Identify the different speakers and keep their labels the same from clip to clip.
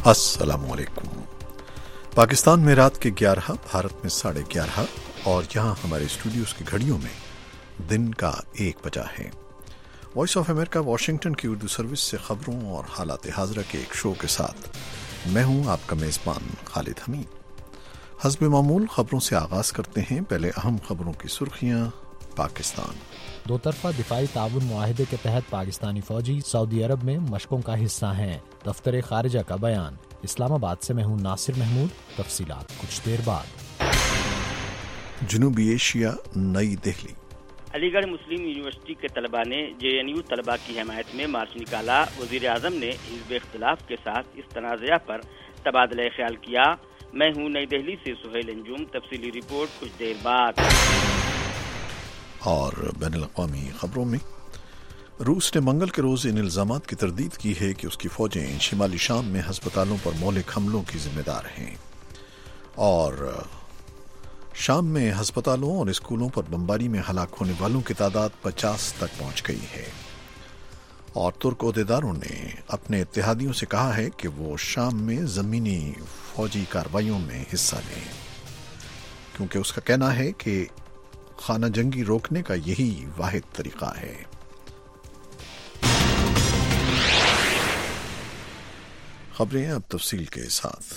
Speaker 1: अस्सलाम वालेकुम। पाकिस्तान में रात के 11, भारत में 11:30 और यहाँ हमारे स्टूडियोज़ की घड़ियों में दिन का 1 बजा है। वॉइस ऑफ अमेरिका वाशिंगटन की उर्दू सर्विस से खबरों और हालात हाज़रा के एक शो के साथ मैं हूँ आपका मेज़बान खालिद हमीद। हस्ब मामूल खबरों से आगाज़ करते हैं। पहले अहम खबरों की सुर्खियाँ। पाकिस्तान
Speaker 2: दो तरफा दिफाई ताउन मुआहिदे के तहत पाकिस्तानी फौजी सऊदी अरब में मशकों का हिस्सा हैं। दफ्तर खारिजा का बयान। इस्लामाबाद से मैं हूँ नासिर महमूद। तफसीलात कुछ देर बाद।
Speaker 1: जनूबी एशिया, नई दिल्ली।
Speaker 3: अलीगढ़ मुस्लिम यूनिवर्सिटी के तलबा ने JNU तलबा की हिमायत में मार्च निकाला। वज़ीर आज़म ने हिज़्ब इख्तिलाफ के साथ इस तनाज़ा पर तबादला ख्याल किया। मैं हूँ नई दिल्ली से सुहेल अंजुम। तफसीली रिपोर्ट कुछ देर बाद।
Speaker 1: और बैनुल-अक़वामी खबरों में रूस ने मंगल के रोज़ इन इल्ज़ामात की तरदीद की है कि उसकी फ़ौजें शिमाली शाम में हस्पतालों पर मौलिक हमलों की ज़िम्मेदार हैं और शाम में हस्पतालों और स्कूलों पर बमबारी में हलाक होने वालों की तादाद 50 तक पहुंच गई है। और तुर्क ओहदेदारों ने अपने इत्तेहादियों से कहा है कि वो शाम में ज़मीनी फ़ौजी कार्रवाइयों में हिस्सा लें, क्योंकि उसका कहना है कि खाना जंगी रोकने का यही वाहिद तरीका है। खबरें अब तफसील के साथ।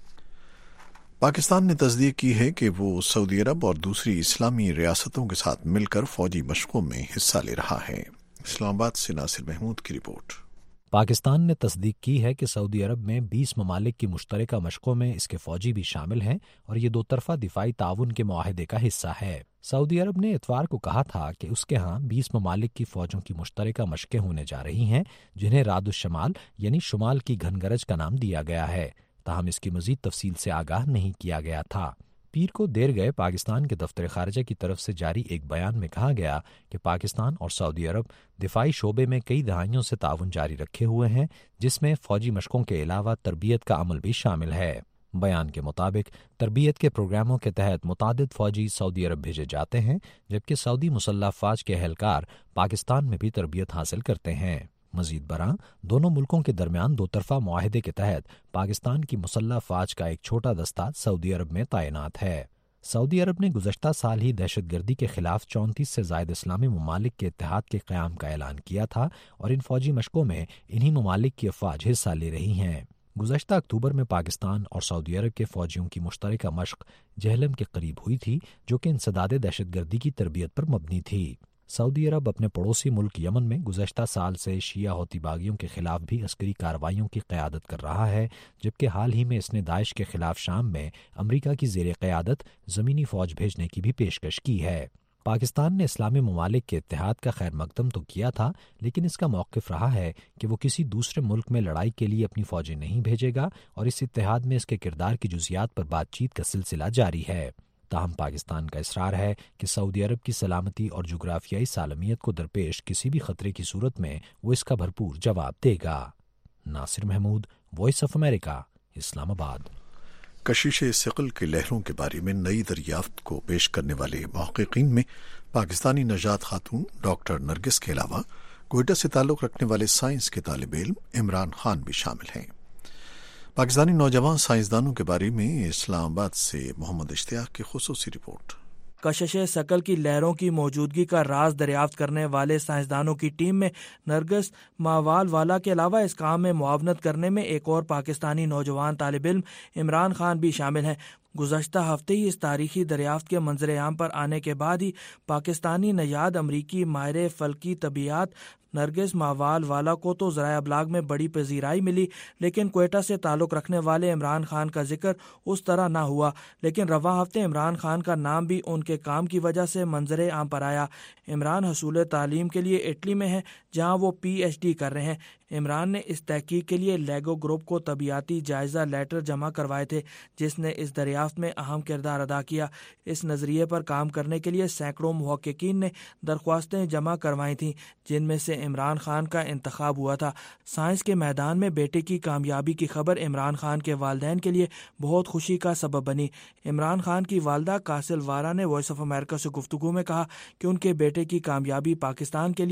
Speaker 1: पाकिस्तान ने तस्दीक की है कि वो सऊदी अरब और दूसरी इस्लामी रियासतों के साथ मिलकर फौजी मशकों में हिस्सा ले रहा है। इस्लामाबाद से नासिर महमूद की रिपोर्ट।
Speaker 2: पाकिस्तान ने तस्दीक की है कि सऊदी अरब में 20 ममालिक की मुश्तरका मशकों में इसके फौजी भी शामिल हैं और ये दो तरफा दिफाई ताउन के मुआहिदे का हिस्सा है। सऊदी अरब ने इतवार को कहा था कि उसके यहाँ 20 ममालिक की फौजों की मुश्तरका मशकें होने जा रही हैं, जिन्हें रादुश-शमाल यानी शुमाल की घनगरज का नाम दिया गया है। ताहम इसकी मजीद तफसील से आगाह नहीं किया गया था। पीर को देर गए पाकिस्तान के दफ्तर खारिजा की तरफ से जारी एक बयान में कहा गया कि पाकिस्तान और सऊदी अरब दिफाई शोबे में कई दहाइयों से ताउन जारी रखे हुए हैं, जिसमें फौजी मशकों के अलावा तरबियत का अमल भी शामिल है। बयान के मुताबिक तरबियत के प्रोग्रामों के तहत मुतादिद फौजी सऊदी अरब भेजे जाते हैं, जबकि सऊदी मुसल्लह फ़ौज के एहलकार पाकिस्तान में भी तरबियत हासिल करते हैं। मजीद बरां दोनों मुल्कों के दरमियान दो तरफा मुआहिदे के तहत पाकिस्तान की मुसल्लह फ़ौज का एक छोटा दस्ता सऊदी अरब में तैनात है। सऊदी अरब ने गुज़श्ता साल ही दहशतगर्दी के खिलाफ 34 से ज़ायद इस्लामी ममालिक के इत्तेहाद के क़याम का ऐलान किया था और इन फौजी मशकों में इन्हीं ममालिक की अफ़वाज हिस्सा ले रही हैं। गुज़श्ता अक्टूबर में पाकिस्तान और सऊदी अरब के फ़ौजियों की मुश्तरका मशक जहलम के करीब हुई थी, जो कि इंसदाद दहशतगर्दी की तरबियत पर मबनी थी। सऊदी अरब अपने पड़ोसी मुल्क यमन में गुज़श्ता साल से शिया हौती बागियों के खिलाफ भी अस्करी कार्रवाइयों की क़यादत कर रहा है, जबकि हाल ही में इसने दाइश के खिलाफ शाम में अमरीका की ज़ेर क़यादत ज़मीनी फ़ौज भेजने की भी पेशकश की है। पाकिस्तान ने इस्लामी ममालिक के इत्तेहाद का खैर मकदम तो किया था, लेकिन इसका मौक़िफ़ रहा है कि वो किसी दूसरे मुल्क में लड़ाई के लिए अपनी फ़ौजें नहीं भेजेगा और इस इत्तेहाद में इसके किरदार की जुज़ियात पर बातचीत का सिलसिला जारी है। ताहम पाकिस्तान का इसरार है कि सऊदी अरब की सलामती और जुग्राफियाई सालमियत को दरपेश किसी भी खतरे की सूरत में वो इसका भरपूर जवाब देगा। Nasir Mahmood, voice of America, Islamabad.
Speaker 1: Kashish सिक़ल की लहरों के बारे में नई दरियाफ्त को पेश करने वाले मुहक़्क़ीन में पाकिस्तानी नजात खातून डॉक्टर नरगिस के अलावा क्वेटा से ताल्लुक़ रखने वाले साइंस के तालिब इल्म इमरान खान भी शामिल हैं। पाकिस्तानी नौजवान साइंसदानों के बारे में इस्लामाबाद से मोहम्मद इश्तियाक की खुसूसी रिपोर्ट।
Speaker 4: कशिश सकल की लहरों की मौजूदगी का राज दरियाफ्त करने वाले साइंसदानों की टीम में नरगिस मावाल वाला के अलावा इस काम में मुआवनत करने में एक और पाकिस्तानी नौजवान तालिब इल्म इमरान खान भी शामिल हैं। गुज़श्ता हफ्ते ही इस तारीखी दरियाफ्त के मंजर आम पर आने के बाद ही पाकिस्तानी नयाद अमरीकी माहिर फ़ल्की तबियात नरगिस मावाल वाला को तो ज़राए अबलाग में बड़ी पजीराई मिली, लेकिन क्वेटा से ताल्लुक़ रखने वाले इमरान खान का जिक्र उस तरह ना हुआ। लेकिन रवा हफ्ते इमरान खान का नाम भी उनके काम की वजह से मंजर आम पर आया। इमरान हसूल तालीम के लिए इटली में है, जहाँ वो PhD कर रहे हैं। इमरान ने इस तहकीक के लिए लेगो ग्रुप को तबियाती जायज़ा लेटर जमा करवाए थे, जिसने इस दरियाफ्त में अहम किरदार अदा किया। इस नज़रिए पर काम करने के लिए सैकड़ों मुहक्किकीन ने दरख्वास्तें जमा करवाई थीं, जिनमें से इमरान खान का इंतखाब हुआ था। साइंस के मैदान में बेटे की कामयाबी की खबर इमरान खान के वालिदैन के लिए बहुत खुशी का सबब बनी। इमरान खान की वालदा कासिल वारा ने वॉइस ऑफ अमेरिका से गुफ्तगू में कहा कि उनके बेटे की कामयाबी पाकिस्तान के लिए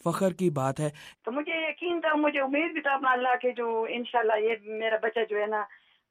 Speaker 4: فخر کی بات ہے۔
Speaker 5: تو مجھے یقین تھا، مجھے امید بھی تھا اپنا اللہ کے جو انشاءاللہ یہ میرا بچہ جو ہے نا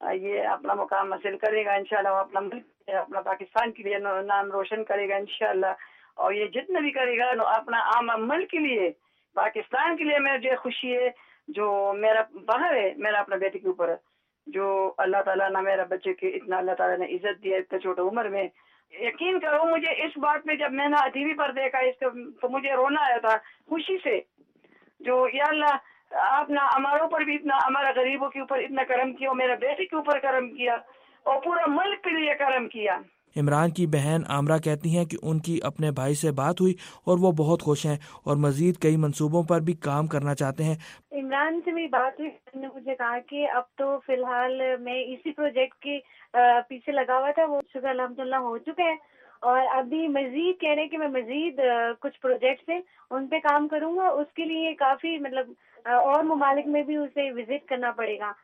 Speaker 5: یہ اپنا مقام حاصل کرے گا انشاءاللہ، وہ اپنا ملک اپنا پاکستان کے لیے نام روشن کرے گا انشاءاللہ، اور یہ جتنا بھی کرے گا اپنا عام ملک کے لیے پاکستان کے لیے مجھے خوشی ہے۔ جو میرا فخر ہے میرا اپنا بیٹے کے اوپر، جو اللہ تعالیٰ نے میرا بچے کے اتنا اللہ تعالیٰ نے عزت دیا اتنا چھوٹے عمر میں۔ یقین کرو مجھے اس بات میں جب میں نے ٹی وی پر دیکھا اس کو تو مجھے رونا آیا تھا خوشی سے، جو یا اللہ آپ نے ہمارے اوپر بھی اتنا، ہمارا غریبوں کے اوپر اتنا کرم کیا، اور میرے بیٹے کے اوپر کرم کیا، اور پورا ملک کے لیے کرم کیا۔
Speaker 4: عمران کی بہن عامرہ کہتی ہیں کہ ان کی اپنے بھائی سے بات ہوئی اور وہ بہت خوش ہیں اور مزید کئی منصوبوں پر بھی کام کرنا چاہتے ہیں۔
Speaker 6: عمران سے میری بات ہوئی، انہوں نے مجھے کہا کہ اب تو فی الحال میں اسی پروجیکٹ کے پیچھے لگا ہوا تھا، وہ شکر الحمدللہ ہو چکا ہے، اور ابھی مزید کہہ رہے ہیں کہ میں مزید کچھ پروجیکٹس ہیں ان پہ کام کروں گا، اس کے لیے کافی مطلب اور ممالک میں بھی اسے وزٹ کرنا پڑے گا،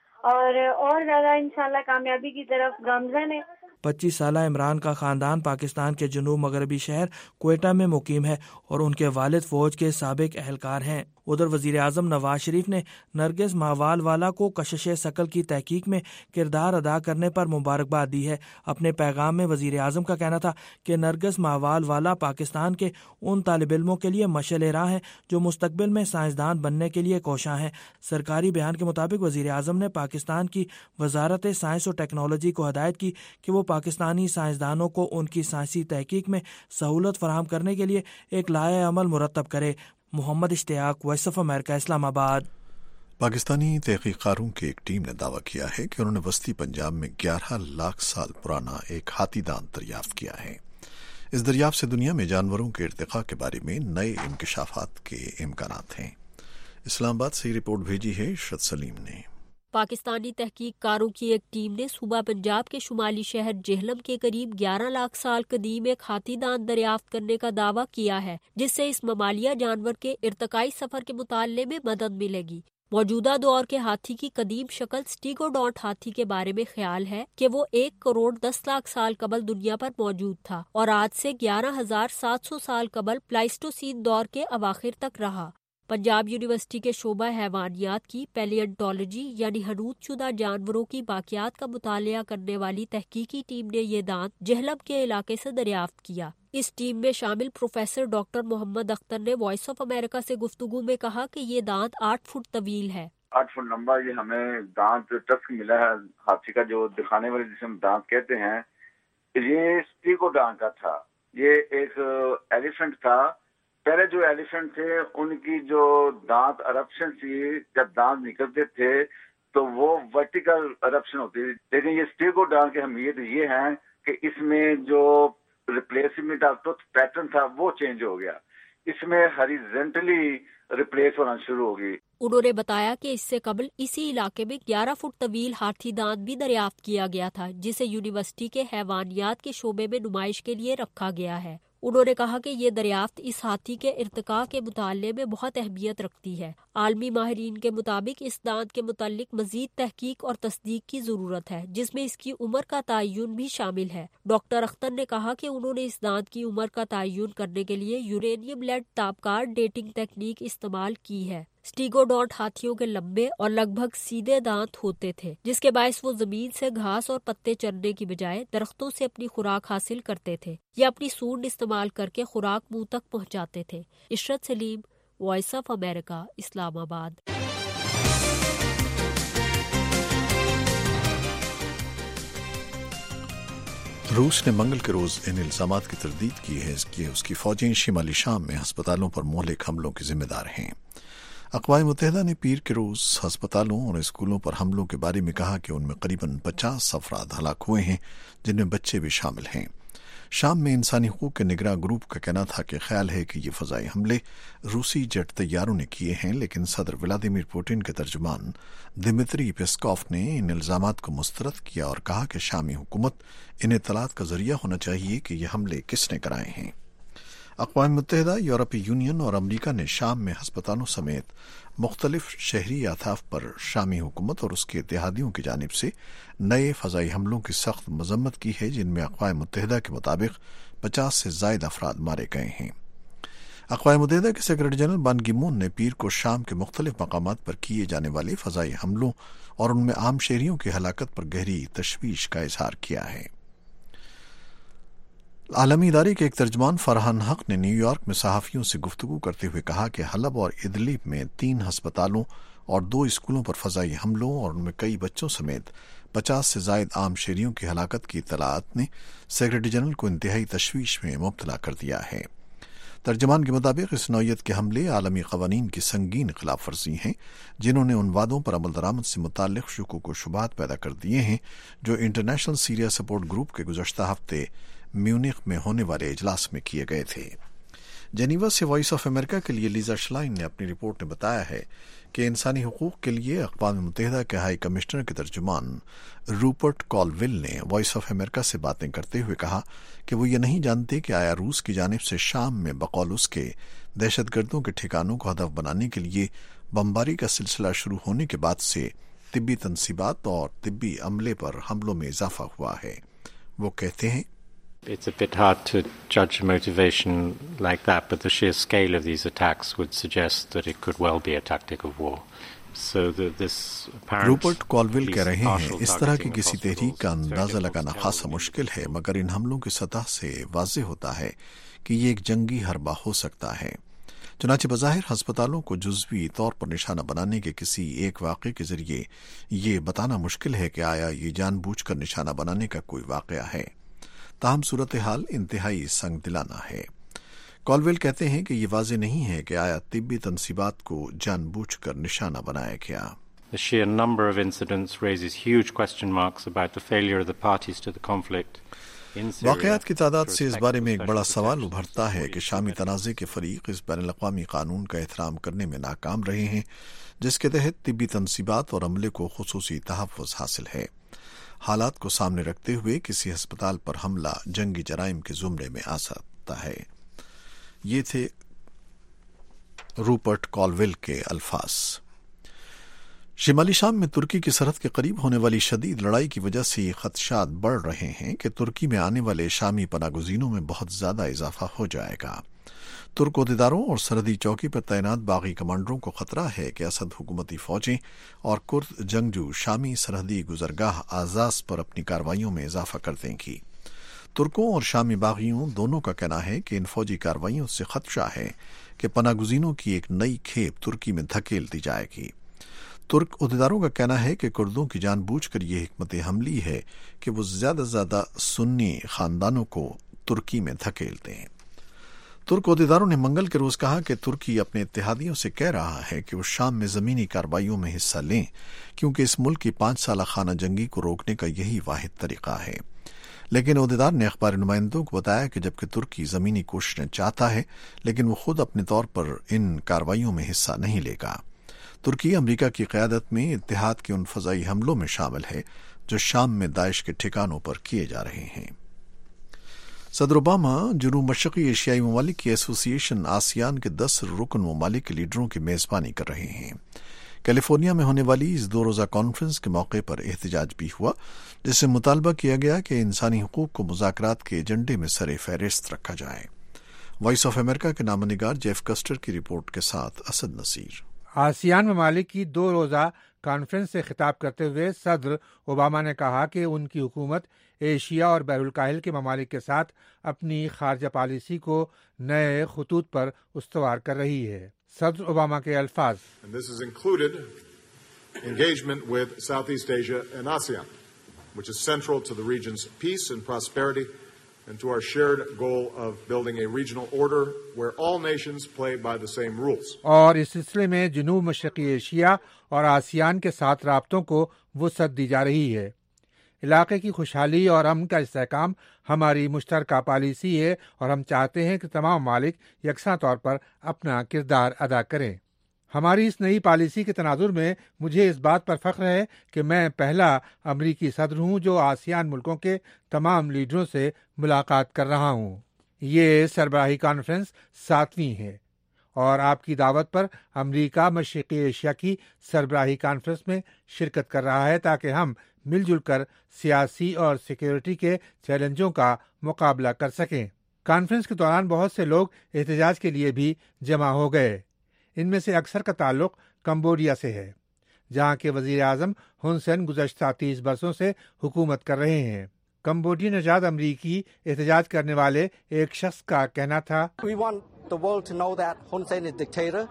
Speaker 6: اور زیادہ انشاءاللہ کامیابی کی طرف گامزن ہے۔
Speaker 4: 25 سالہ عمران کا خاندان پاکستان کے جنوب مغربی شہر کوئٹہ میں مقیم ہے اور ان کے والد فوج کے سابق اہلکار ہیں۔ ادھر وزیر اعظم نواز شریف نے نرگس ماوال والا کو کشش ثقل کی تحقیق میں کردار ادا کرنے پر مبارکباد دی ہے۔ اپنے پیغام میں وزیر اعظم کا کہنا تھا کہ نرگس ماوال والا پاکستان کے ان طالب علموں کے لیے مشعل راہ ہیں جو مستقبل میں سائنسدان بننے کے لیے کوشاں ہیں۔ سرکاری بیان کے مطابق وزیر اعظم نے پاکستان کی وزارت سائنس و ٹیکنالوجی کو ہدایت کی کہ وہ پاکستانی سائنسدانوں کو ان کی سائنسی تحقیق میں سہولت فراہم کرنے کے لیے ایک لائحہ عمل مرتب کرے۔ محمد اشتیاق، وائس آف امریکہ، اسلام آباد۔
Speaker 1: پاکستانی تحقیق کاروں کی ایک ٹیم نے دعویٰ کیا ہے کہ انہوں نے وسطی پنجاب میں 11 لاکھ سال پرانا ایک ہاتھی دانت دریافت کیا ہے۔ اس دریافت سے دنیا میں جانوروں کے ارتقاء کے بارے میں نئے انکشافات کے امکانات ہیں۔ اسلام آباد سے رپورٹ بھیجی ہے ارشد سلیم نے۔
Speaker 7: پاکستانی تحقیق کاروں کی ایک ٹیم نے صوبہ پنجاب کے شمالی شہر جہلم کے قریب 11 لاکھ سال قدیم ایک ہاتھی دانت دریافت کرنے کا دعویٰ کیا ہے، جس سے اس ممالیہ جانور کے ارتقائی سفر کے مطالعے میں مدد ملے گی۔ موجودہ دور کے ہاتھی کی قدیم شکل سٹیگوڈونٹ ہاتھی کے بارے میں خیال ہے کہ وہ 1 کروڑ 10 لاکھ سال قبل دنیا پر موجود تھا اور آج سے 11,700 سال قبل پلائسٹوسین دور کے اواخر تک رہا۔ پنجاب یونیورسٹی کے شعبہ حیوانیات کی پیلیونٹولوجی یعنی حنوط شدہ جانوروں کی باقیات کا مطالعہ کرنے والی تحقیقی ٹیم نے یہ دانت جہلم کے علاقے سے دریافت کیا۔ اس ٹیم میں شامل پروفیسر ڈاکٹر محمد اختر نے وائس آف امریکہ سے گفتگو میں کہا کہ یہ دانت 8 فٹ طویل ہے۔
Speaker 8: 8 فٹ لمبا یہ ہمیں دانت ٹسک ملا ہے ہاتھی کا، جو دکھانے والے جسے ہم دانت کہتے ہیں، یہ سٹیگوڈونٹ کا تھا۔ یہ ایک ایلیفنٹ تھا۔ پہلے جو ایلیفنٹ تھے ان کی جو دانت ارپشن تھی، جب دانت نکلتے تھے تو وہ ورٹیکل ارپشن ہوتی تھی، لیکن یہ سٹیگوڈونٹ کی اہمیت یہ ہے کہ اس میں جو ریپلیسمنٹ آف ٹوتھ پیٹرن تھا وہ چینج ہو گیا، اس میں ہاریزونٹلی ریپلیس ہونا شروع ہوگی۔
Speaker 7: انہوں نے بتایا کہ اس سے قبل اسی علاقے میں 11 فٹ طویل ہاتھی دانت بھی دریافت کیا گیا تھا، جسے یونیورسٹی کے حیوانیات کے شعبے میں نمائش کے لیے رکھا گیا ہے۔ انہوں نے کہا کہ یہ دریافت اس ہاتھی کے ارتقاء کے مطالعے میں بہت اہمیت رکھتی ہے۔ عالمی ماہرین کے مطابق اس دانت کے متعلق مزید تحقیق اور تصدیق کی ضرورت ہے، جس میں اس کی عمر کا تعین بھی شامل ہے۔ ڈاکٹر اختر نے کہا کہ انہوں نے اس دانت کی عمر کا تعین کرنے کے لیے یورینیم لیڈ تابکار ڈیٹنگ تکنیک استعمال کی ہے۔ سٹیگوڈونٹ ہاتھیوں کے لمبے اور لگ بھگ سیدھے دانت ہوتے تھے، جس کے باعث وہ زمین سے گھاس اور پتے چرنے کی بجائے درختوں سے اپنی خوراک حاصل کرتے تھے یا اپنی سونڈ استعمال کر کے خوراک منہ تک پہنچاتے تھے۔ Arshad Saleem, voice of America, Islamabad.
Speaker 1: روس نے منگل کے روز ان الزامات کی تردید کی ہے کہ اس کی فوجیں شمالی شام میں ہسپتالوں پر مہلک حملوں کی ذمہ دار ہیں۔ اقوام متحدہ نے پیر کے روز ہسپتالوں اور اسکولوں پر حملوں کے بارے میں کہا کہ ان میں قریباً 50 افراد ہلاک ہوئے ہیں، جن میں بچے بھی شامل ہیں۔ شام میں انسانی حقوق کے نگراں گروپ کا کہنا تھا کہ خیال ہے کہ یہ فضائی حملے روسی جیٹ طیاروں نے کیے ہیں، لیکن صدر ولادیمیر پوٹن کے ترجمان دمتری پیسکوف نے ان الزامات کو مسترد کیا اور کہا کہ شامی حکومت ان اطلاعات کا ذریعہ ہونا چاہیے کہ یہ حملے کس نے کرائے ہیں۔ اقوام متحدہ، یورپی یونین اور امریکہ نے شام میں ہسپتالوں سمیت مختلف شہری اہداف پر شامی حکومت اور اس کے اتحادیوں کی جانب سے نئے فضائی حملوں کی سخت مذمت کی ہے، جن میں اقوام متحدہ کے مطابق 50 سے زائد افراد مارے گئے ہیں۔ اقوام متحدہ کے سیکرٹری جنرل بان کی مون نے پیر کو شام کے مختلف مقامات پر کیے جانے والے فضائی حملوں اور ان میں عام شہریوں کی ہلاکت پر گہری تشویش کا اظہار کیا ہے۔ عالمی ادارے کے ایک ترجمان فرحان حق نے نیو یارک میں صحافیوں سے گفتگو کرتے ہوئے کہا کہ حلب اور ادلیب میں 3 ہسپتالوں اور 2 اسکولوں پر فضائی حملوں اور ان میں کئی بچوں سمیت 50 سے زائد عام شہریوں کی ہلاکت کی اطلاعات نے سیکرٹری جنرل کو انتہائی تشویش میں مبتلا کر دیا ہے۔ ترجمان کے مطابق اس نوعیت کے حملے عالمی قوانین کی سنگین خلاف ورزی ہیں جنہوں نے ان وعدوں پر عمل درآمد سے متعلق شکوک و شبہات پیدا کر دیے ہیں جو انٹرنیشنل سیریا سپورٹ گروپ کے گزشتہ ہفتے میونخ میں ہونے والے اجلاس میں کیے گئے تھے۔ جنیوا سے وائس آف امریکہ کے لیے لیزا شلائن نے اپنی رپورٹ میں بتایا ہے کہ انسانی حقوق کے لیے اقوام متحدہ کے ہائی کمشنر کے ترجمان روپرٹ کالویل نے وائس آف امریکہ سے باتیں کرتے ہوئے کہا کہ وہ یہ نہیں جانتے کہ آیا روس کی جانب سے شام میں بقول اس کے دہشت گردوں کے ٹھکانوں کو ہدف بنانے کے لیے بمباری کا سلسلہ شروع ہونے کے بعد سے طبی تنصیبات اور طبی عملے پر حملوں میں اضافہ ہوا ہے۔ وہ کہتے ہیں
Speaker 9: It's a bit hard to judge motivation like that, but the sheer scale of these attacks would suggest that it could well be a tactic of war. So this apparent
Speaker 1: Rupert Colville کہہ رہے ہیں اس طرح کی کسی تحریک کا اندازہ لگانا خاصا مشکل ہے، مگر ان حملوں کی سطح سے واضح ہوتا ہے کہ یہ ایک جنگی حربہ ہو سکتا ہے۔ چنانچہ بظاہر ہسپتالوں کو جزوی طور پر نشانہ بنانے کے کسی ایک واقعے کے ذریعے یہ بتانا مشکل ہے کہ آیا یہ جان بوجھ کر نشانہ بنانے کا کوئی واقعہ ہے، تاہم صورتحال انتہائی سنگ دلانہ ہے۔ کالویل کہتے ہیں کہ یہ واضح نہیں ہے کہ آیا طبی تنصیبات کو جان بوجھ کر نشانہ بنایا گیا۔
Speaker 9: The sheer number of incidents raises huge question marks about the failure of the parties to the conflict.
Speaker 1: واقعات کی تعداد سے اس بارے میں ایک بڑا سوال ابھرتا ہے کہ شامی تنازع کے فریق اس بین الاقوامی قانون کا احترام کرنے میں ناکام رہے ہیں جس کے تحت طبی تنصیبات اور عملے کو خصوصی تحفظ حاصل ہے۔ حالات کو سامنے رکھتے ہوئے کسی ہسپتال پر حملہ جنگی جرائم کے زمرے میں آ سکتا ہے۔ یہ تھے روپرٹ کالویل کے الفاظ۔ شمالی شام میں ترکی کی سرحد کے قریب ہونے والی شدید لڑائی کی وجہ سے یہ خدشات بڑھ رہے ہیں کہ ترکی میں آنے والے شامی پناہ گزینوں میں بہت زیادہ اضافہ ہو جائے گا۔ ترک عہدیداروں اور سرحدی چوکی پر تعینات باغی کمانڈروں کو خطرہ ہے کہ اسد حکومتی فوجیں اور کرد جنگجو شامی سرحدی گزرگاہ آزاز پر اپنی کارروائیوں میں اضافہ کر دیں گی۔ ترکوں اور شامی باغیوں دونوں کا کہنا ہے کہ ان فوجی کارروائیوں سے خدشہ ہے کہ پناہ گزینوں کی ایک نئی کھیپ ترکی میں دھکیل دی جائے گی۔ ترک عہدیداروں کا کہنا ہے کہ کردوں کی جان بوجھ کر یہ حکمت عملی ہے کہ وہ زیادہ سے زیادہ سنی خاندانوں کو ترکی میں دھکیل دیں۔ ترک عہدیداروں نے منگل کے روز کہا کہ ترکی اپنے اتحادیوں سے کہہ رہا ہے کہ وہ شام میں زمینی کارروائیوں میں حصہ لیں کیونکہ اس ملک کی 5 سالہ خانہ جنگی کو روکنے کا یہی واحد طریقہ ہے۔ لیکن عہدیدار نے اخبار نمائندوں کو بتایا کہ جبکہ ترکی زمینی کوششیں چاہتا ہے لیکن وہ خود اپنے طور پر ان کارروائیوں میں حصہ نہیں لے گا۔ ترکی امریکہ کی قیادت میں اتحاد کے ان فضائی حملوں میں شامل ہے جو شام میں داعش کے ٹھکانوں پر کیے جا رہے ہیں۔ صدر اوباما جنوب مشرقی ایشیائی ممالک کی ایسوسی ایشن آسیان کے 10 رکن ممالک کے لیڈروں کی میزبانی کر رہے ہیں۔ کیلیفورنیا میں ہونے والی اس 2 روزہ کانفرنس کے موقع پر احتجاج بھی ہوا جس سے مطالبہ کیا گیا کہ انسانی حقوق کو مذاکرات کے ایجنڈے میں سر فہرست رکھا جائے۔ وائس آف امریکہ کے نامہ نگار جیف کسٹر کی رپورٹ کے ساتھ اسد نصیر۔
Speaker 10: آسیان ممالک کی 2 روزہ کانفرنس سے خطاب کرتے ہوئے صدر اوباما نے کہا کہ ان کی حکومت ایشیا اور بحر الکاہل کے ممالک کے ساتھ اپنی خارجہ پالیسی کو نئے خطوط پر استوار کر رہی ہے۔ صدر اوباما کے الفاظ:
Speaker 11: This has included engagement with Southeast Asia and ASEAN, which is central to the region's peace and prosperity and to our shared goal of building a regional order where all nations play by the same rules.
Speaker 10: اور اس سلسلے میں جنوب مشرقی Asia اور ASEAN کے ساتھ رابطوں کو وسعت دی جا رہی ہے۔ علاقے کی خوشحالی اور امن کا استحکام ہماری مشترکہ پالیسی ہے اور ہم چاہتے ہیں کہ تمام ممالک یکساں طور پر اپنا کردار ادا کریں۔ ہماری اس نئی پالیسی کے تناظر میں مجھے اس بات پر فخر ہے کہ میں پہلا امریکی صدر ہوں جو آسیان ملکوں کے تمام لیڈروں سے ملاقات کر رہا ہوں۔ یہ سربراہی کانفرنس 7ویں ہے اور آپ کی دعوت پر امریکہ مشرقی ایشیا کی سربراہی کانفرنس میں شرکت کر رہا ہے تاکہ ہم مل جل کر سیاسی اور سیکیورٹی کے چیلنجوں کا مقابلہ کر سکیں۔ کانفرنس کے دوران بہت سے لوگ احتجاج کے لیے بھی جمع ہو گئے۔ ان میں سے اکثر کا تعلق کمبوڈیا سے ہے، جہاں کے وزیر اعظم ہن سین گزشتہ 30 برسوں سے حکومت کر رہے ہیں۔ کمبوڈیا نژاد امریکی احتجاج کرنے والے ایک شخص کا کہنا تھا،
Speaker 12: We want the world to know that Hun Sen is a dictator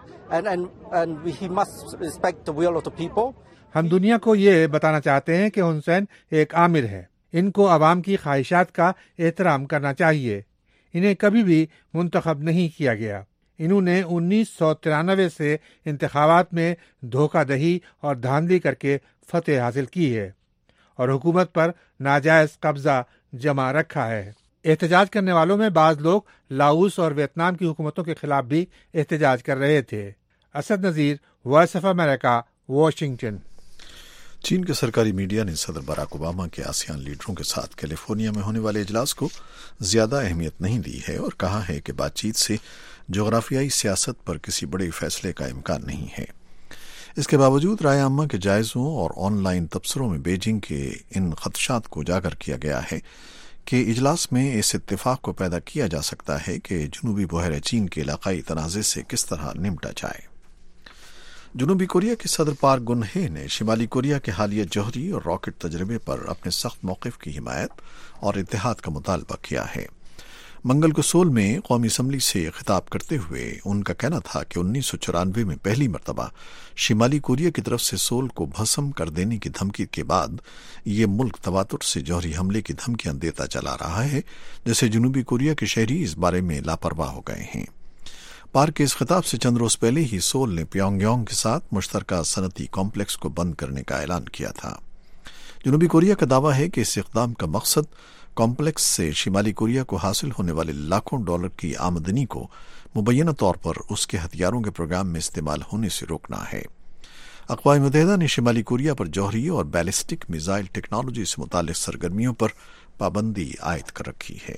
Speaker 12: and he must respect the will of the people.
Speaker 10: ہم دنیا کو یہ بتانا چاہتے ہیں کہ ہن سین ایک آمر ہے، ان کو عوام کی خواہشات کا احترام کرنا چاہیے۔ انہیں کبھی بھی منتخب نہیں کیا گیا۔ انہوں نے 1993 سے انتخابات میں دھوکہ دہی اور دھاندلی کر کے فتح حاصل کی ہے اور حکومت پر ناجائز قبضہ جمع رکھا ہے۔ احتجاج کرنے والوں میں بعض لوگ لاؤس اور ویتنام کی حکومتوں کے خلاف بھی احتجاج کر رہے تھے۔ Asad Nazir, voice of America, Washington.
Speaker 1: چین کے سرکاری میڈیا نے صدر باراک اوباما کے آسیان لیڈروں کے ساتھ کیلیفورنیا میں ہونے والے اجلاس کو زیادہ اہمیت نہیں دی ہے اور کہا ہے کہ بات چیت سے جغرافیائی سیاست پر کسی بڑے فیصلے کا امکان نہیں ہے۔ اس کے باوجود رائے عامہ کے جائزوں اور آن لائن تبصروں میں بیجنگ کے ان خدشات کو اجاگر کیا گیا ہے کہ اجلاس میں اس اتفاق کو پیدا کیا جا سکتا ہے کہ جنوبی بحیرہ چین کے علاقائی تنازع سے کس طرح نمٹا جائے۔ جنوبی کوریا کے صدر پارک گن ہے نے شمالی کوریا کے حالیہ جوہری اور راکٹ تجربے پر اپنے سخت موقف کی حمایت اور اتحاد کا مطالبہ کیا ہے۔ منگل کو سول میں قومی اسمبلی سے خطاب کرتے ہوئے ان کا کہنا تھا کہ 1994 میں پہلی مرتبہ شمالی کوریا کی طرف سے سول کو بھسم کر دینے کی دھمکی کے بعد یہ ملک تواتر سے جوہری حملے کی دھمکیاں دیتا چلا رہا ہے، جیسے جنوبی کوریا کے شہری اس بارے میں لاپرواہ ہو گئے ہیں۔ پارک کے اس خطاب سے چند روز پہلے ہی سول نے پیونگ یانگ کے ساتھ مشترکہ صنعتی کمپلیکس کو بند کرنے کا اعلان کیا تھا۔ جنوبی کوریا کا دعویٰ ہے کہ اس اقدام کا مقصد کمپلیکس سے شمالی کوریا کو حاصل ہونے والے لاکھوں ڈالر کی آمدنی کو مبینہ طور پر اس کے ہتھیاروں کے پروگرام میں استعمال ہونے سے روکنا ہے۔ اقوام متحدہ نے شمالی کوریا پر جوہری اور بیلسٹک میزائل ٹیکنالوجی سے متعلق سرگرمیوں پر پابندی عائد کر رکھی ہے۔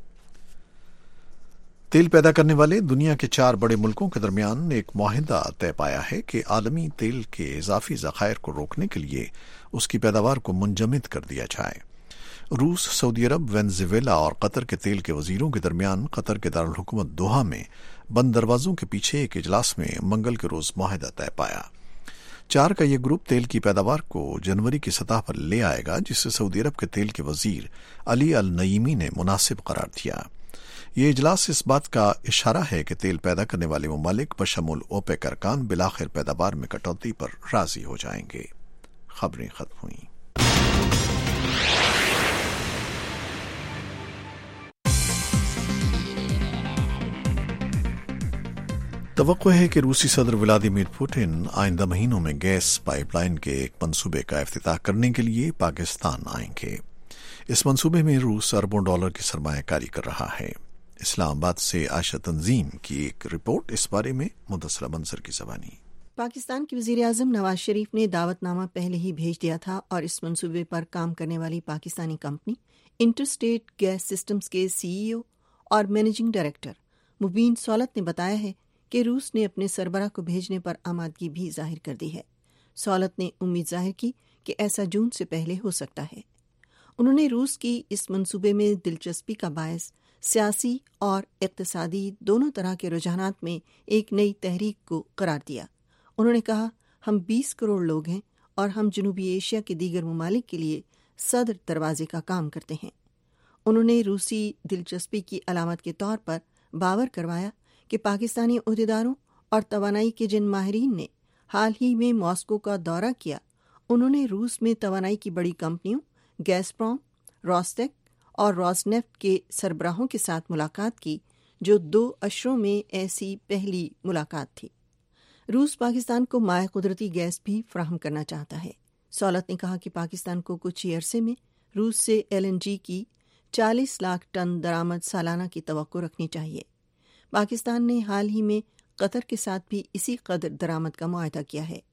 Speaker 1: تیل پیدا کرنے والے دنیا کے 4 بڑے ملکوں کے درمیان ایک معاہدہ طے پایا ہے کہ عالمی تیل کے اضافی ذخائر کو روکنے کے لیے اس کی پیداوار کو منجمد کر دیا جائے۔ روس، سعودی عرب، وینزویلا اور قطر کے تیل کے وزیروں کے درمیان قطر کے دارالحکومت دوحہ میں بند دروازوں کے پیچھے ایک اجلاس میں منگل کے روز معاہدہ طے پایا۔ 4 کا یہ گروپ تیل کی پیداوار کو جنوری کی سطح پر لے آئے گا، جسے سعودی عرب کے تیل کے وزیر علی النعیمی نے مناسب قرار دیا۔ یہ اجلاس اس بات کا اشارہ ہے کہ تیل پیدا کرنے والے ممالک بشمول اوپیک ارکان بالآخر پیداوار میں کٹوتی پر راضی ہو جائیں گے۔ خبریں ختم ہوئیں۔ توقع ہے کہ روسی صدر ولادیمیر پوٹن آئندہ مہینوں میں گیس پائپ لائن کے ایک منصوبے کا افتتاح کرنے کے لیے پاکستان آئیں گے۔ اس منصوبے میں روس اربوں ڈالر کی سرمایہ کاری کر رہا ہے۔ اسلام آباد سے عائشہ تنظیم کی ایک رپورٹ، اس بارے میں مدثرہ منصر کی زبانی۔
Speaker 13: پاکستان کے وزیر اعظم نواز شریف نے دعوت نامہ پہلے ہی بھیج دیا تھا اور اس منصوبے پر کام کرنے والی Pakistani company interstate gas systems کے CEO اور مینیجنگ ڈائریکٹر مبین سولت نے بتایا ہے کہ روس نے اپنے سربراہ کو بھیجنے پر آمادگی بھی ظاہر کر دی ہے۔ سولت نے امید ظاہر کی کہ ایسا جون سے پہلے ہو سکتا ہے۔ انہوں نے روس کی اس منصوبے میں دلچسپی کا باعث سیاسی اور اقتصادی دونوں طرح کے رجحانات میں ایک نئی تحریک کو قرار دیا۔ انہوں نے کہا، ہم 20 کروڑ لوگ ہیں اور ہم جنوبی ایشیا کے دیگر ممالک کے لیے صدر دروازے کا کام کرتے ہیں۔ انہوں نے روسی دلچسپی کی علامت کے طور پر باور کروایا کہ پاکستانی عہدیداروں اور توانائی کے جن ماہرین نے حال ہی میں ماسکو کا دورہ کیا، انہوں نے روس میں توانائی کی بڑی کمپنیوں گیس پروم، روسٹیک اور روسنیفٹ کے سربراہوں کے ساتھ ملاقات کی، جو 2 اشروں میں ایسی پہلی ملاقات تھی۔ روس پاکستان کو مائع قدرتی گیس بھی فراہم کرنا چاہتا ہے۔ سولت نے کہا کہ پاکستان کو کچھ ہی عرصے میں روس سے LNG کی 40 لاکھ ٹن درآمد سالانہ کی توقع رکھنی چاہیے۔ پاکستان نے حال ہی میں قطر کے ساتھ بھی اسی قدر درآمد کا معاہدہ کیا ہے۔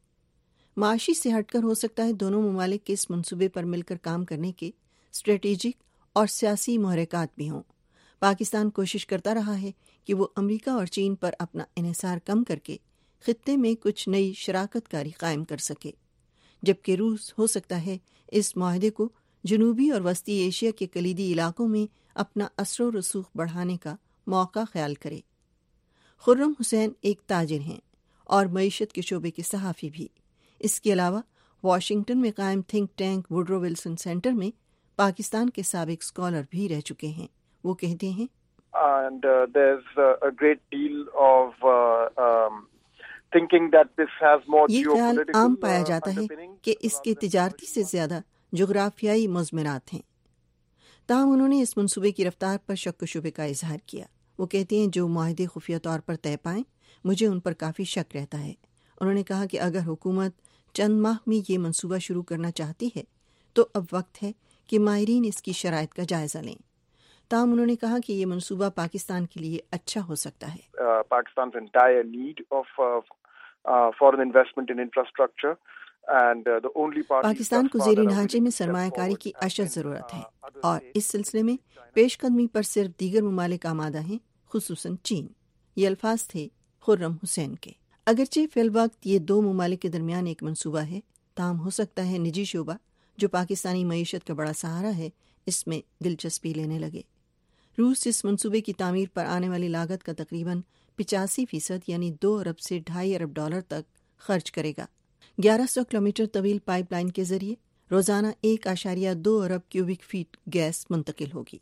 Speaker 13: معاشی سے ہٹ کر ہو سکتا ہے دونوں ممالک کے اس منصوبے پر مل کر کام کرنے کے اسٹریٹجک اور سیاسی محرکات بھی ہوں۔ پاکستان کوشش کرتا رہا ہے کہ وہ امریکہ اور چین پر اپنا انحصار کم کر کے خطے میں کچھ نئی شراکت کاری قائم کر سکے، جبکہ روس ہو سکتا ہے اس معاہدے کو جنوبی اور وسطی ایشیا کے کلیدی علاقوں میں अपना असर व रसूख बढ़ाने का मौका ख्याल करे। खुर्रम हुसैन एक ताजिर हैं और मईशत के शोबे के सहाफ़ी भी। इसके अलावा वाशिंगटन में कायम think tank Woodrow Wilson centre में पाकिस्तान के साबिक स्कॉलर भी रह चुके हैं। वो कहते हैं,
Speaker 14: And there's a great deal of thinking that this has more
Speaker 13: ये ख्याल
Speaker 14: geopolitical
Speaker 13: आम पाया जाता है
Speaker 14: underpinning
Speaker 13: कि इसके तिजारती से ज़्यादा जोग्राफियाई मुज़मिरात हैं। ताहम उन्होंने इस मंसूबे की रफ्तार पर शक व शुबे का इजहार किया। वो कहते हैं, जो मुआहदे खुफिया तौर पर तय पाएं, मुझे उन पर काफ़ी शक रहता है। उन्होंने कहा कि अगर हुकूमत चंद माह में ये मंसूबा शुरू करना चाहती है तो अब वक्त है कि माहिरीन इसकी शराइत का जायज़ा लें। ताहम उन्होंने कहा कि ये मंसूबा पाकिस्तान के लिए अच्छा हो सकता है।
Speaker 14: Pakistan's entire need of foreign investment in infrastructure and the only party
Speaker 13: Pakistan को ज़ेरी ढांचे में सरमायाकारी की अशद ज़रूरत है और इस सिलसिले में पेशकदमी पर सिर्फ दीगर ममालिक आमादा हैं, खुसूसन चीन। ये अल्फाज थे खुर्रम हुसैन के। अगरचे फिलवक्त ये दो ममालिक के दरमियान एक मंसूबा है, ताहम हो सकता है निजी शोबा जो पाकिस्तानी मईशत का बड़ा सहारा है इसमें दिलचस्पी लेने लगे। रूस इस मंसूबे की तामीर पर आने वाली लागत का तकरीबन 85% यानी 2 अरब से 2.5 अरब डॉलर तक खर्च करेगा। 1100 किलोमीटर तवील पाइपलाइन के जरिए रोजाना 1.2 अरब क्यूबिक फीट गैस मुंतकिल होगी।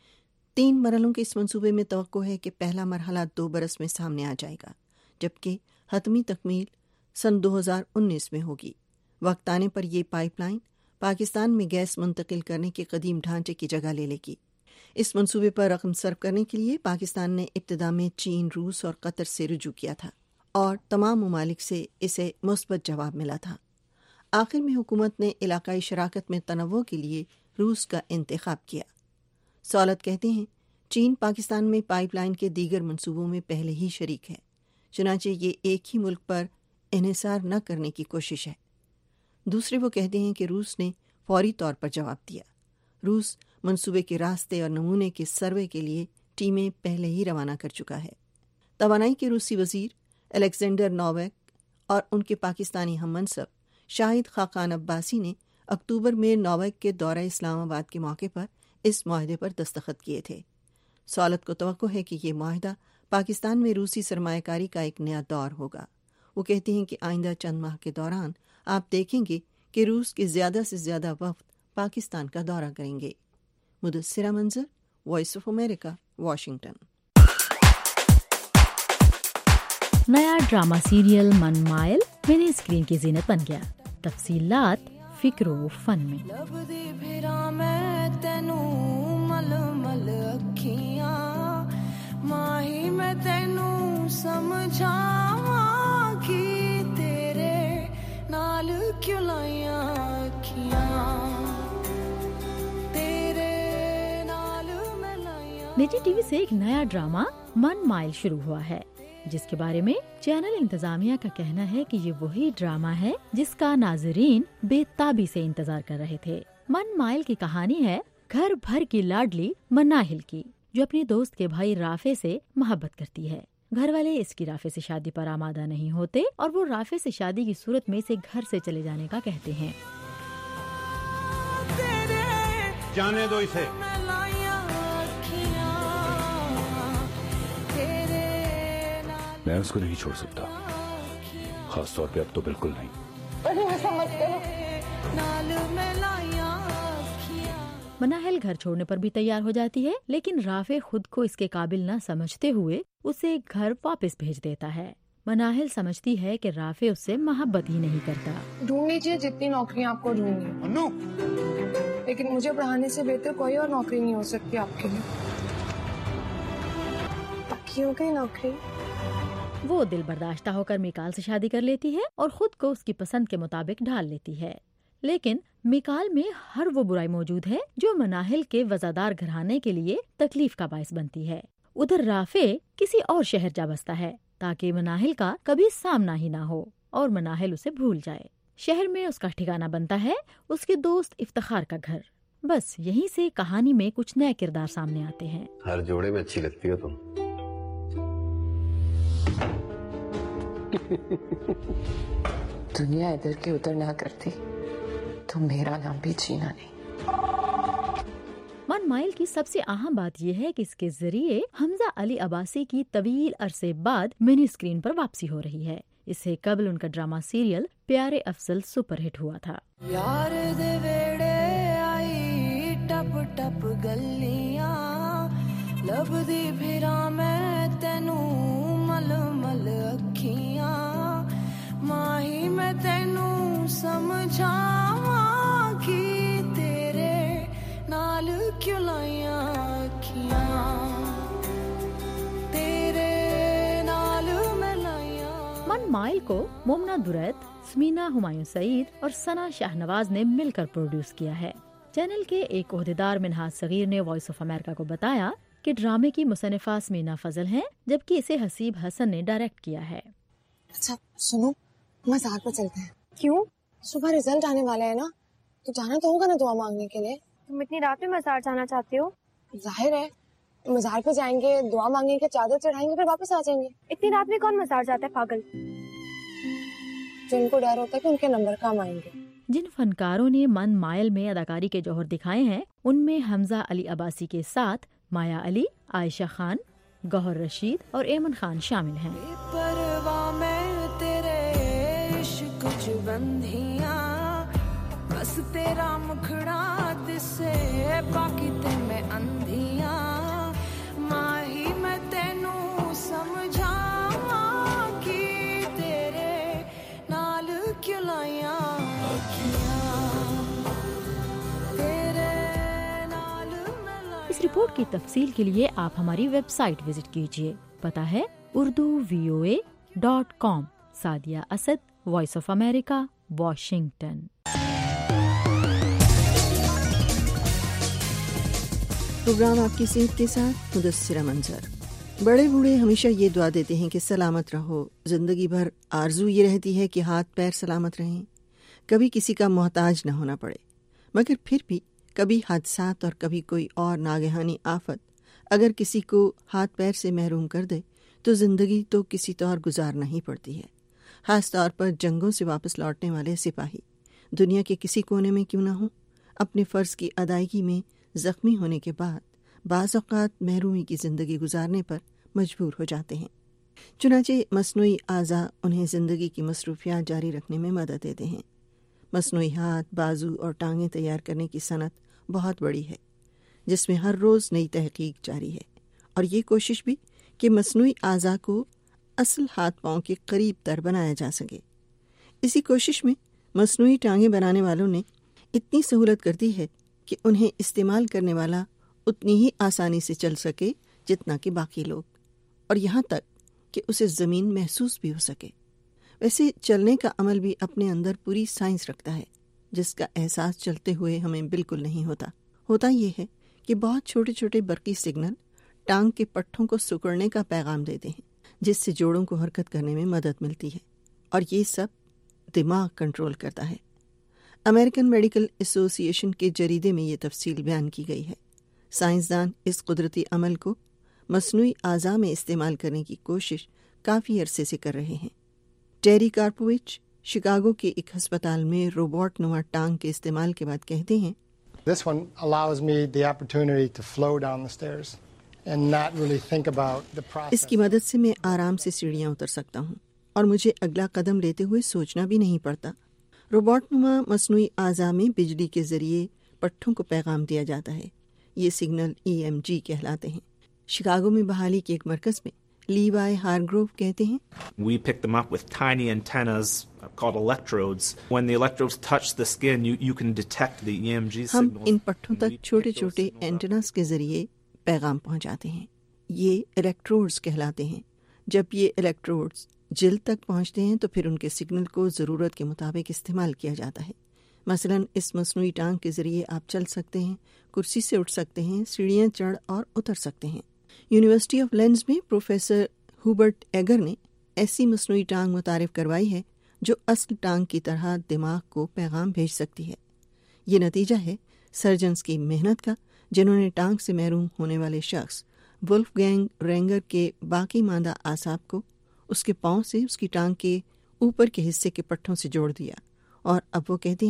Speaker 13: 3 मरहलों के इस मंसूबे में तवक्को है कि पहला मरहला 2 बरस में सामने आ जाएगा, जबकि हतमी तकमील सन 2019 में होगी। वक्त आने पर यह पाइपलाइन पाकिस्तान में गैस मुंतकिल करने के कदीम ढांचे की जगह ले लेगी। इस मंसूबे पर रकम सर्व करने के लिए पाकिस्तान ने इब्तिदा में चीन, रूस और कतर से रुजू किया था और तमाम ममालिक से इसे मुस्बत जवाब मिला था। आखिर में हुकूमत ने इलाकाई शराकत में तनव्वुर के लिए रूस का इंतखाब किया। सौलत कहते हैं, चीन पाकिस्तान में पाइपलाइन के दीगर मंसूबों में पहले ही शरीक है, चुनांचे ये एक ही मुल्क पर इन्हिसार न करने की कोशिश है। दूसरे वो कहते हैं कि रूस ने फौरी तौर पर जवाब दिया। रूस मंसूबे के रास्ते और नमूने के सर्वे के लिए टीमें पहले ही रवाना कर चुका है। तवानाई के रूसी वजीर अलेक्जेंडर नोवेक और उनके पाकिस्तानी हममनसब शाहिद खाकान अब्बासी ने अक्टूबर में नोवेक के दौरा इस्लामाबाद के मौके पर इस मुआहदे पर दस्तखत किए थे। सौलत को तवक्को है कि ये मुआहदा पाकिस्तान में रूसी सरमायाकारी का एक नया दौर होगा। वो कहते हैं कि आइंदा चंद माह के दौरान आप देखेंगे कि रूस के ज़्यादा से ज़्यादा वफ्द पाकिस्तान का दौरा करेंगे। Mudassira Manzar, voice of America, Washington.
Speaker 15: नया ड्रामा सीरियल मन माइल मिनी स्क्रीन की जीनत बन गया। तफसीलात फिक्रो फन में। माही मैं तेनू समझावा कि तेरे नाल क्यों लाया निजी टीवी से एक नया ड्रामा मन माइल शुरू हुआ है, जिसके बारे में चैनल इंतजामिया का कहना है कि ये वही ड्रामा है जिसका नाजरीन बेताबी से इंतजार कर रहे थे। मन माइल की कहानी है घर भर की लाडली मनाहिल की, जो अपने दोस्त के भाई राफे से मोहब्बत करती है। घर वाले इसकी राफे से शादी पर आमादा नहीं होते और वो राफे से शादी की सूरत में इसे घर से चले जाने का कहते हैं।
Speaker 16: जाने दो इसे।
Speaker 17: मैं उसको नहीं छोड़ सकता, खास तौर पे अब तो बिल्कुल नहीं।
Speaker 15: मनाहिल घर छोड़ने पर भी तैयार हो जाती है, लेकिन राफे खुद को इसके काबिल न समझते हुए उसे घर वापस भेज देता है। मनाहिल समझती है कि राफे उससे मोहब्बत ही नहीं करता।
Speaker 18: ढूंढ लीजिए जितनी नौकरियां आपको ढूंढनी, लेकिन मुझे पढ़ाने से बेहतर कोई और नौकरी नहीं हो सकती आपके लिए। पक्की हो गई नौकरी।
Speaker 15: वो दिल बर्दाश्ता होकर मिकाल से शादी कर लेती है और खुद को उसकी पसंद के मुताबिक ढाल लेती है, लेकिन मिकाल में हर वो बुराई मौजूद है जो मनाहिल के वजादार घराने के लिए तकलीफ का बायस बनती है। उधर राफे किसी और शहर जा बसता है ताकि मनाहिल का कभी सामना ही ना हो और मनाहिल उसे भूल जाए। शहर में उसका ठिकाना बनता है उसके दोस्त इफ्तिखार का घर। बस यहीं से कहानी में कुछ नए किरदार सामने आते हैं।
Speaker 19: हर जोड़े में अच्छी लगती हो तुम।
Speaker 18: दुनिया इधर के उधर ना करती तो मेरा नाम भी जीना नहीं।
Speaker 15: मन ون مائل کی سب سے اہم بات یہ ہے کہ اس کے ذریعے حمزہ علی عباسی کی طویل عرصے بعد منی اسکرین پر واپسی ہو رہی ہے. اس سے قبل ان کا ڈرامہ سیریل پیارے افضل سپر ہٹ ہوا تھا.
Speaker 20: یار دے ویڑے آئی ٹپ ٹپ گلیاں لب دی پھرا میں تینوں مل مل اکھیاں ماہی میں تینوں سمجھاواں کی تیرے نال کیوں لائیاں اکھیاں تیرے نال میں لائیاں.
Speaker 15: ون مائل کو مومنہ دریت، سمینا ہمایوں سعید اور ثنا شاہ نواز نے مل کر پروڈیوس کیا ہے. چینل کے ایک عہدیدار منہاج صغیر نے وائس آف امریکہ کو بتایا کہ ڈرامے کی مصنفہ سمینا فضل ہیں جبکہ اسے حسیب حسن نے ڈائریکٹ کیا ہے.
Speaker 18: اچھا سنو، مزار پہ چلتے ہیں. کیوں؟ صبح رزلٹ آنے والا ہے نا، تو جانا تو ہوگا نا دعا مانگنے کے لیے.
Speaker 6: تم اتنی رات میں مزار جانا چاہتے ہو؟
Speaker 18: ظاہر ہے، مزار پہ جائیں گے، دعا مانگیں گے، چادر چڑھائیں گے، پھر واپس آ جائیں گے.
Speaker 6: اتنی رات میں کون مزار جاتا ہے پاگل؟
Speaker 18: جن کو ڈر ہوتا ہے کہ ان کے نمبر کام آئیں گے.
Speaker 15: جن فنکاروں نے من مائل میں اداکاری کے جوہر دکھائے ہیں ان میں حمزہ علی عباسی کے ساتھ مایا علی، عائشہ خان، گوہر رشید اور ایمن خان شامل ہیں.
Speaker 20: پرواہ میں تیرے عشق چ بندھیاں بس تیرا مکھڑا دسے باقی تے میں اندھیاں ماہی میں تینوں سمجھاواں کی تیرے نال کیوں لائیاں
Speaker 15: اس رپورٹ کی تفصیل کے لیے آپ ہماری ویب سائٹ وزٹ کیجیے. پتہ ہے urduvoa.com. Sadia Asad, voice of America, Washington.
Speaker 13: Programme آپ کی صحت کے ساتھ مدثرہ منظر. بڑے بوڑھے ہمیشہ یہ دعا دیتے ہیں کہ سلامت رہو. زندگی بھر آرزو یہ رہتی ہے کہ ہاتھ پیر سلامت رہیں، کبھی کسی کا محتاج نہ ہونا پڑے. مگر پھر بھی کبھی حادثات اور کبھی کوئی اور ناگہانی آفت اگر کسی کو ہاتھ پیر سے محروم کر دے تو زندگی تو کسی طور گزارنا ہی پڑتی ہے. خاص طور پر جنگوں سے واپس لوٹنے والے سپاہی دنیا کے کسی کونے میں کیوں نہ ہوں، اپنے فرض کی ادائیگی میں زخمی ہونے کے بعد بعض اوقات محرومی کی زندگی گزارنے پر مجبور ہو جاتے ہیں. چنانچہ مصنوعی اعضاء انہیں زندگی کی مصروفیات جاری رکھنے میں مدد دیتے ہیں. مصنوعی ہاتھ، بازو اور ٹانگیں تیار کرنے کی صنعت بہت بڑی ہے جس میں ہر روز نئی تحقیق جاری ہے، اور یہ کوشش بھی کہ مصنوعی اعضاء کو اصل ہاتھ پاؤں کے قریب تر بنایا جا سکے. اسی کوشش میں مصنوعی ٹانگیں بنانے والوں نے اتنی سہولت کر دی ہے کہ انہیں استعمال کرنے والا اتنی ہی آسانی سے چل سکے جتنا کہ باقی لوگ، اور یہاں تک کہ اسے زمین محسوس بھی ہو سکے. ویسے چلنے کا عمل بھی اپنے اندر پوری سائنس رکھتا ہے جس کا احساس چلتے ہوئے ہمیں بالکل نہیں ہوتا. ہوتا یہ ہے کہ بہت چھوٹے چھوٹے برقی سگنل ٹانگ کے پٹھوں کو سکڑنے کا پیغام دیتے ہیں جس سے جوڑوں کو حرکت کرنے میں مدد ملتی ہے، اور یہ سب دماغ کنٹرول کرتا ہے. امریکن میڈیکل ایسوسی ایشن کے جریدے میں یہ تفصیل بیان کی گئی ہے. سائنسدان اس قدرتی عمل کو مصنوعی اعضاء میں استعمال کرنے کی کوشش کافی عرصے سے کر رہے ہیں. ٹیری کارپووچ شکاگو کے ایک ہسپتال میں روبوٹ نما ٹانگ کے استعمال کے بعد کہتے ہیں،
Speaker 21: This one allows me the opportunity to flow down the stairs and not really think about the process.
Speaker 13: اس کی مدد سے میں آرام سے سیڑھیاں اتر سکتا ہوں اور مجھے اگلا قدم لیتے ہوئے سوچنا بھی نہیں پڑتا. روبوٹ نما مصنوعی اعضاء میں بجلی کے ذریعے پٹھوں کو پیغام دیا جاتا ہے. یہ سگنل EMG کہلاتے ہیں. شکاگو میں بحالی کے ایک مرکز میں لیوائے ہارگروو کہتے ہیں،
Speaker 22: We pick them up with tiny antennas called electrodes. When the electrodes touch the skin, you can detect the EMG signals.
Speaker 13: ہم ان پٹھوں تک چھوٹے چھوٹے اینٹناز کے ذریعے پیغام پہنچاتے ہیں. یہ الیکٹروڈز کہلاتے ہیں. جب یہ الیکٹروڈز جلد تک پہنچتے ہیں تو پھر ان کے سگنل کو ضرورت کے مطابق استعمال کیا جاتا ہے. مثلاً اس مصنوعی ٹانگ کے ذریعے آپ چل سکتے ہیں، کرسی سے اٹھ سکتے ہیں، سیڑھیاں چڑھ اور اتر سکتے ہیں. یونیورسٹی آف لینز میں پروفیسر ہوبرٹ ایگر نے ایسی مصنوعی ٹانگ متعارف کروائی ہے جو اصل ٹانگ کی طرح دماغ کو پیغام بھیج سکتی ہے. یہ نتیجہ ہے سرجنز کی محنت کا جنہوں نے ٹانگ سے محروم ہونے والے شخص ولفگینگ رینگر کے باقی ماندہ اعصاب کو اس کے پاؤں سے اس کی ٹانگ کے اوپر کے حصے کے پٹھوں سے جوڑ دیا، اور اب وہ کہتے ہیں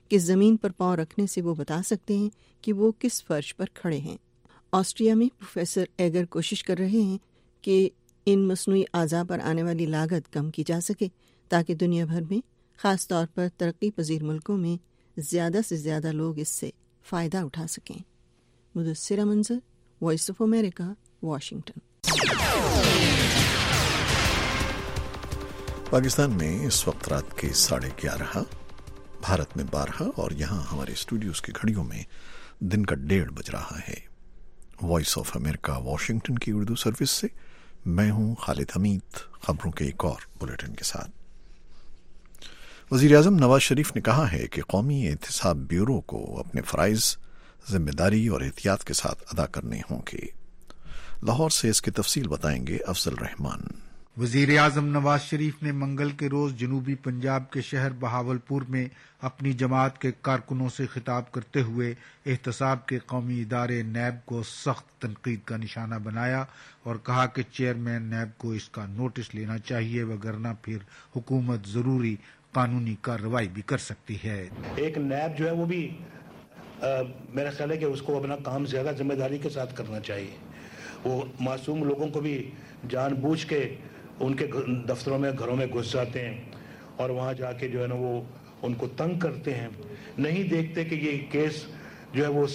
Speaker 13: کہ زمین پر پاؤں رکھنے سے وہ بتا سکتے ہیں کہ وہ کس فرش پر کھڑے ہیں۔ آسٹریا میں پروفیسر ایگر کوشش کر رہے ہیں کہ ان مصنوعی اعضاء پر آنے والی لاگت کم کی جا سکے تاکہ دنیا بھر میں خاص طور پر ترقی پذیر ملکوں میں زیادہ سے زیادہ لوگ اس سے فائدہ اٹھا سکیں۔ Mudassira Manzar, voice of America, Washington.
Speaker 1: Pakistan میں اس وقت رات کے 11:30، بھارت میں 12 اور یہاں ہمارے اسٹوڈیوز کی گھڑیوں میں دن کا 1:30 بج رہا ہے۔ وائس آف امریکہ واشنگٹن کی اردو سروس سے میں ہوں خالد حمید، خبروں کے ایک اور بلیٹن کے ساتھ۔ وزیر اعظم نواز شریف نے کہا ہے کہ قومی احتساب بیورو کو اپنے فرائض ذمہ داری اور احتیاط کے ساتھ ادا کرنے ہوں گے۔ لاہور سے اس کی تفصیل بتائیں گے افضل رحمان۔
Speaker 10: وزیر اعظم نواز شریف نے منگل کے روز جنوبی پنجاب کے شہر بہاولپور میں اپنی جماعت کے کارکنوں سے خطاب کرتے ہوئے احتساب کے قومی ادارے نیب کو سخت تنقید کا نشانہ بنایا اور کہا کہ چیئرمین نیب کو اس کا نوٹس لینا چاہیے، وگرنہ پھر حکومت ضروری قانونی کارروائی بھی کر سکتی ہے۔
Speaker 2: ایک نیب جو ہے وہ بھی میرا خیال ہے کہ اس کو اپنا کام زیادہ ذمہ داری کے ساتھ کرنا چاہیے۔ وہ معصوم لوگوں کو بھی جان بوجھ کے ان کے دفتروں میں گھروں میں گھس جاتے ہیں اور وہاں جا کے جو ہے نا وہ ان کو تنگ کرتے ہیں، نہیں دیکھتے کہ یہ کیس جو ہے وہ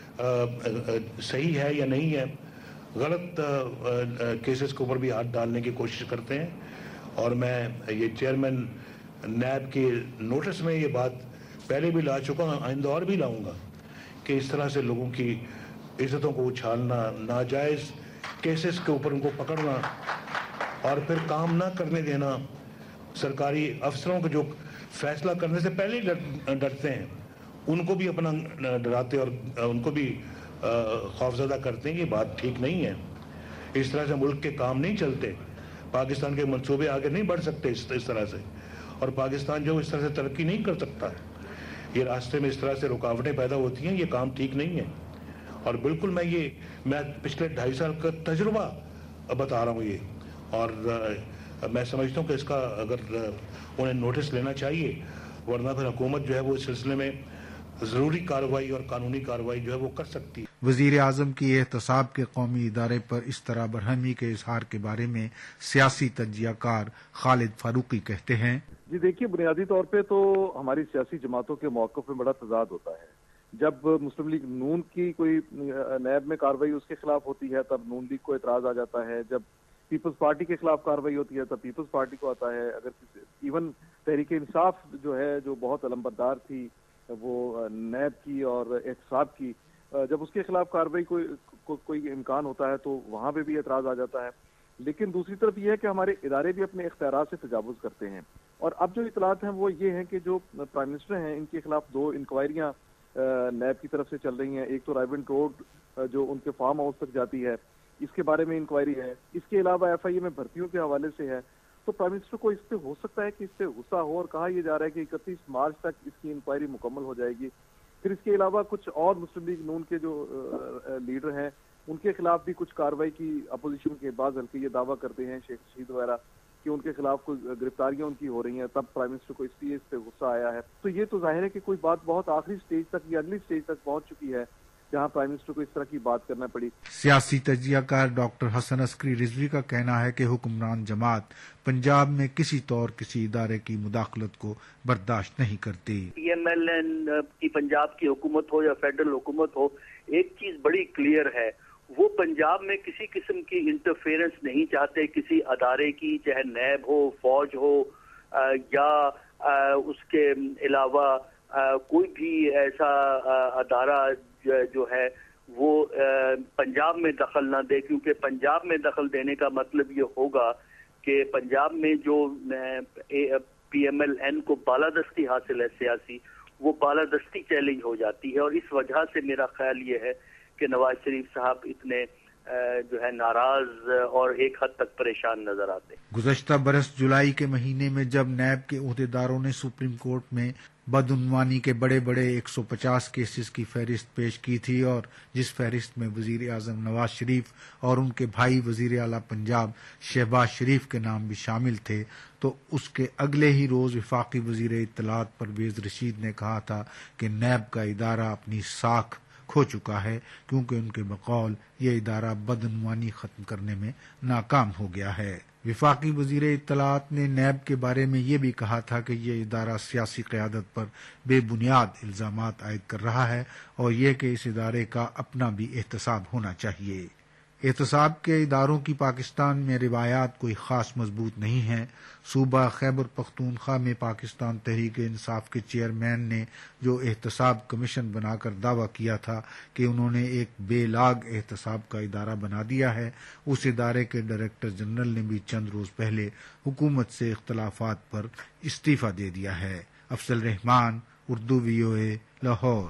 Speaker 2: صحیح ہے یا نہیں ہے، غلط کیسز کے اوپر بھی ہاتھ ڈالنے کی کوشش کرتے ہیں۔ اور میں یہ چیئرمین نیب کے نوٹس میں یہ بات پہلے بھی لا چکا ہوں، آئندہ اور بھی لاؤں گا کہ اس طرح سے لوگوں کی عزتوں کو اچھالنا، ناجائز کیسز کے اوپر ان کو پکڑنا اور پھر کام نہ کرنے دینا، سرکاری افسروں کو جو فیصلہ کرنے سے پہلے ہی ڈرتے ہیں ان کو بھی اپنا ڈراتے اور ان کو بھی خوفزدہ کرتے ہیں، یہ بات ٹھیک نہیں ہے۔ اس طرح سے ملک کے کام نہیں چلتے، پاکستان کے منصوبے آگے نہیں بڑھ سکتے اس طرح سے، اور پاکستان جو اس طرح سے ترقی نہیں کر سکتا۔ یہ راستے میں اس طرح سے رکاوٹیں پیدا ہوتی ہیں، یہ کام ٹھیک نہیں ہے۔ اور بالکل میں پچھلے 2.5 سال کا تجربہ بتا رہا ہوں یہ، اور میں سمجھتا ہوں کہ اس کا اگر انہیں نوٹس لینا چاہیے، ورنہ پھر حکومت جو ہے وہ اس سلسلے میں ضروری کارروائی اور قانونی کارروائی جو ہے وہ کر سکتی ہے۔
Speaker 10: وزیر اعظم کی احتساب کے قومی ادارے پر اس طرح برہمی کے اظہار کے بارے میں سیاسی تجزیہ کار خالد فاروقی کہتے ہیں۔
Speaker 3: جی دیکھیے، بنیادی طور پہ تو ہماری سیاسی جماعتوں کے موقف میں بڑا تضاد ہوتا ہے۔ جب مسلم لیگ نون کی کوئی نیب میں کارروائی اس کے خلاف ہوتی ہے تب نون لیگ کو اعتراض آ جاتا ہے، جب پیپلز پارٹی کے خلاف کارروائی ہوتی ہے تب پیپلز پارٹی کو آتا ہے۔ اگر ایون تحریک انصاف جو ہے، جو بہت علمبردار تھی وہ نیب کی اور احتساب کی، جب اس کے خلاف کارروائی کوئی امکان ہوتا ہے تو وہاں پہ بھی اعتراض آ جاتا ہے۔ لیکن دوسری طرف یہ ہے کہ ہمارے ادارے بھی اپنے اختیارات سے تجاوز کرتے ہیں، اور اب جو اطلاعات ہیں وہ یہ ہیں کہ جو پرائم منسٹر ہیں ان کے خلاف 2 انکوائریاں نیب کی طرف سے چل رہی ہیں۔ ایک تو رائیونٹ روڈ جو ان کے فارم ہاؤس تک جاتی ہے، اس کے بارے میں انکوائری ہے۔ اس کے علاوہ ایف آئی اے میں بھرتیوں کے حوالے سے ہے۔ تو پرائم منسٹر کو اس پہ ہو سکتا ہے کہ اس پہ غصہ ہو، اور کہا یہ جا رہا ہے کہ 31 مارچ تک اس کی انکوائری مکمل ہو جائے گی۔ پھر اس کے علاوہ کچھ اور مسلم لیگ نون کے جو لیڈر ہیں ان کے خلاف بھی کچھ کارروائی کی اپوزیشن کے بعض حلقے یہ دعویٰ کرتے ہیں، شیخ رشید وغیرہ، کہ ان کے خلاف کوئی گرفتاریاں ان کی ہو رہی ہیں، تب پرائم منسٹر کو اس لیے اس پہ غصہ آیا ہے۔ تو یہ تو ظاہر ہے کہ کوئی بات بہت آخری سٹیج تک یا اگلی سٹیج تک پہنچ چکی ہے جہاں پرائم منسٹر کو اس طرح کی بات کرنا پڑی۔
Speaker 10: سیاسی تجزیہ کار ڈاکٹر حسن عسکری رضوی کا کہنا ہے کہ حکمران جماعت پنجاب میں کسی طور کسی ادارے کی مداخلت کو برداشت نہیں کرتی۔
Speaker 23: پی ایم ایل این کی پنجاب کی حکومت ہو یا فیڈرل حکومت ہو، ایک چیز بڑی کلیئر ہے، وہ پنجاب میں کسی قسم کی انٹرفیئرنس نہیں چاہتے کسی ادارے کی، چاہے نیب ہو، فوج ہو، یا اس کے علاوہ کوئی بھی ایسا ادارہ جو ہے وہ پنجاب میں دخل نہ دے، کیونکہ پنجاب میں دخل دینے کا مطلب یہ ہوگا کہ پنجاب میں جو پی ایم ایل این کو بالادستی حاصل ہے سیاسی، وہ بالادستی چیلنج ہو جاتی ہے۔ اور اس وجہ سے میرا خیال یہ ہے کہ نواز شریف صاحب اتنے جو ہے ناراض اور ایک حد تک پریشان نظر آتے ہیں۔
Speaker 10: گزشتہ برس جولائی کے مہینے میں جب نیب کے عہدیداروں نے سپریم کورٹ میں بدعنوانی کے بڑے 150 کیسز کی فہرست پیش کی تھی، اور جس فہرست میں وزیر اعظم نواز شریف اور ان کے بھائی وزیر اعلیٰ پنجاب شہباز شریف کے نام بھی شامل تھے، تو اس کے اگلے ہی روز وفاقی وزیر اطلاعات پرویز رشید نے کہا تھا کہ نیب کا ادارہ اپنی ساکھ کھو چکا ہے، کیونکہ ان کے بقول یہ ادارہ بدعنوانی ختم کرنے میں ناکام ہو گیا ہے۔ وفاقی وزیر اطلاعات نے نیب کے بارے میں یہ بھی کہا تھا کہ یہ ادارہ سیاسی قیادت پر بے بنیاد الزامات عائد کر رہا ہے، اور یہ کہ اس ادارے کا اپنا بھی احتساب ہونا چاہیے۔ احتساب کے اداروں کی پاکستان میں روایات کوئی خاص مضبوط نہیں ہیں۔ صوبہ خیبر پختونخوا میں پاکستان تحریک انصاف کے چیئرمین نے جو احتساب کمیشن بنا کر دعویٰ کیا تھا کہ انہوں نے ایک بے لاگ احتساب کا ادارہ بنا دیا ہے، اس ادارے کے ڈائریکٹر جنرل نے بھی چند روز پہلے حکومت سے اختلافات پر استعفیٰ دے دیا ہے۔ افضل رحمان، اردو VOA، لاہور۔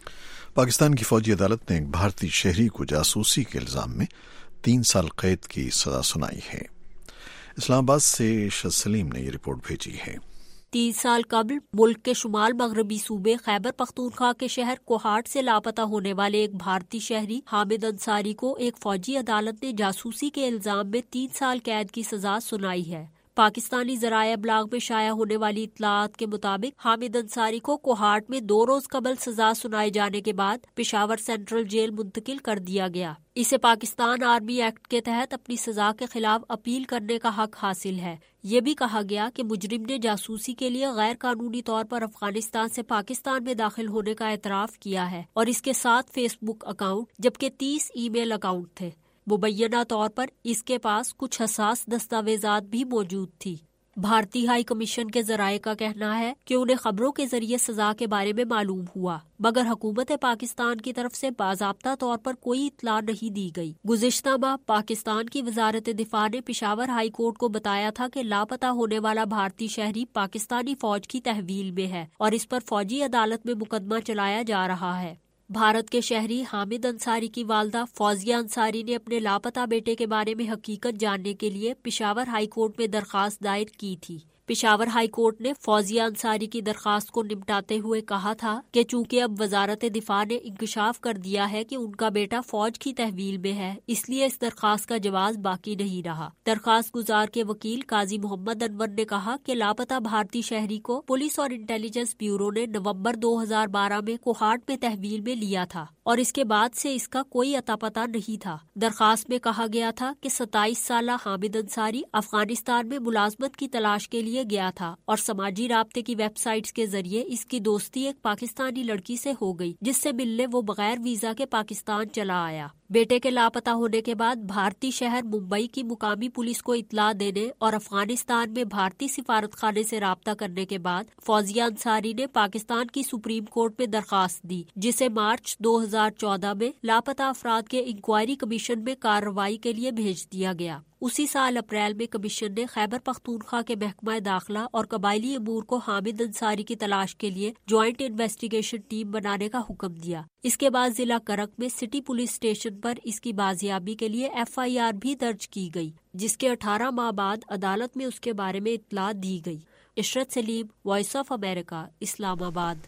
Speaker 1: پاکستان کی فوجی عدالت نے ایک بھارتی شہری کو جاسوسی کے الزام میں 3 سال قید کی سزا سنائی ہے۔ اسلام آباد سے ارشد سلیم نے یہ رپورٹ بھیجی ہے۔
Speaker 7: 3 سال قبل ملک کے شمال مغربی صوبے خیبر پختونخوا کے شہر کوہاٹ سے لاپتہ ہونے والے ایک بھارتی شہری حامد انصاری کو ایک فوجی عدالت نے جاسوسی کے الزام میں 3 سال قید کی سزا سنائی ہے۔ پاکستانی ذرائع ابلاغ میں شائع ہونے والی اطلاعات کے مطابق حامد انصاری کو کوہاٹ میں 2 روز قبل سزا سنائے جانے کے بعد پشاور سینٹرل جیل منتقل کر دیا گیا۔ اسے پاکستان آرمی ایکٹ کے تحت اپنی سزا کے خلاف اپیل کرنے کا حق حاصل ہے۔ یہ بھی کہا گیا کہ مجرم نے جاسوسی کے لیے غیر قانونی طور پر افغانستان سے پاکستان میں داخل ہونے کا اعتراف کیا ہے، اور اس کے 7 فیس بک اکاؤنٹ جبکہ 30 ای میل اکاؤنٹ تھے۔ مبینہ طور پر اس کے پاس کچھ حساس دستاویزات بھی موجود تھی۔ بھارتی ہائی کمیشن کے ذرائع کا کہنا ہے کہ انہیں خبروں کے ذریعے سزا کے بارے میں معلوم ہوا، مگر حکومت پاکستان کی طرف سے باضابطہ طور پر کوئی اطلاع نہیں دی گئی۔ گزشتہ ماہ پاکستان کی وزارت دفاع نے پشاور ہائی کورٹ کو بتایا تھا کہ لاپتہ ہونے والا بھارتی شہری پاکستانی فوج کی تحویل میں ہے اور اس پر فوجی عدالت میں مقدمہ چلایا جا رہا ہے۔ بھارت کے شہری حامد انصاری کی والدہ فوزیہ انصاری نے اپنے لاپتہ بیٹے کے بارے میں حقیقت جاننے کے لیے پشاور ہائی کورٹ میں درخواست دائر کی تھی۔ پشاور ہائی کورٹ نے فوزیہ انصاری کی درخواست کو نمٹاتے ہوئے کہا تھا کہ چونکہ اب وزارت دفاع نے انکشاف کر دیا ہے کہ ان کا بیٹا فوج کی تحویل میں ہے، اس لیے اس درخواست کا جواز باقی نہیں رہا۔ درخواست گزار کے وکیل قاضی محمد انور نے کہا کہ لاپتہ بھارتی شہری کو پولیس اور انٹیلیجنس بیورو نے نومبر 2012 میں کوہاٹ میں تحویل میں لیا تھا اور اس کے بعد سے اس کا کوئی اتا پتہ نہیں تھا۔ درخواست میں کہا گیا تھا کہ 27 سالہ حامد انصاری افغانستان میں ملازمت کی تلاش کے لیے گیا تھا اور سماجی رابطے کی ویب سائٹس کے ذریعے اس کی دوستی ایک پاکستانی لڑکی سے ہو گئی، جس سے ملنے وہ بغیر ویزا کے پاکستان چلا آیا۔ بیٹے کے لاپتہ ہونے کے بعد بھارتی شہر ممبئی کی مقامی پولیس کو اطلاع دینے اور افغانستان میں بھارتی سفارت خانے سے رابطہ کرنے کے بعد فوزیہ انصاری نے پاکستان کی سپریم کورٹ میں درخواست دی، جسے مارچ 2014 میں لاپتہ افراد کے انکوائری کمیشن میں کارروائی کے لیے بھیج دیا گیا۔ اسی سال اپریل میں کمیشن نے خیبر پختونخوا کے محکمہ داخلہ اور قبائلی امور کو حامد انصاری کی تلاش کے لیے جوائنٹ انویسٹیگیشن ٹیم بنانے کا حکم دیا۔ اس کے بعد ضلع کرک میں سٹی پولیس اسٹیشن پر اس کی بازیابی کے لیے FIR بھی درج کی گئی، جس کے 18 ماہ بعد عدالت میں اس کے بارے میں اطلاع دی گئی۔ Arshad Saleem, voice of America, Islamabad.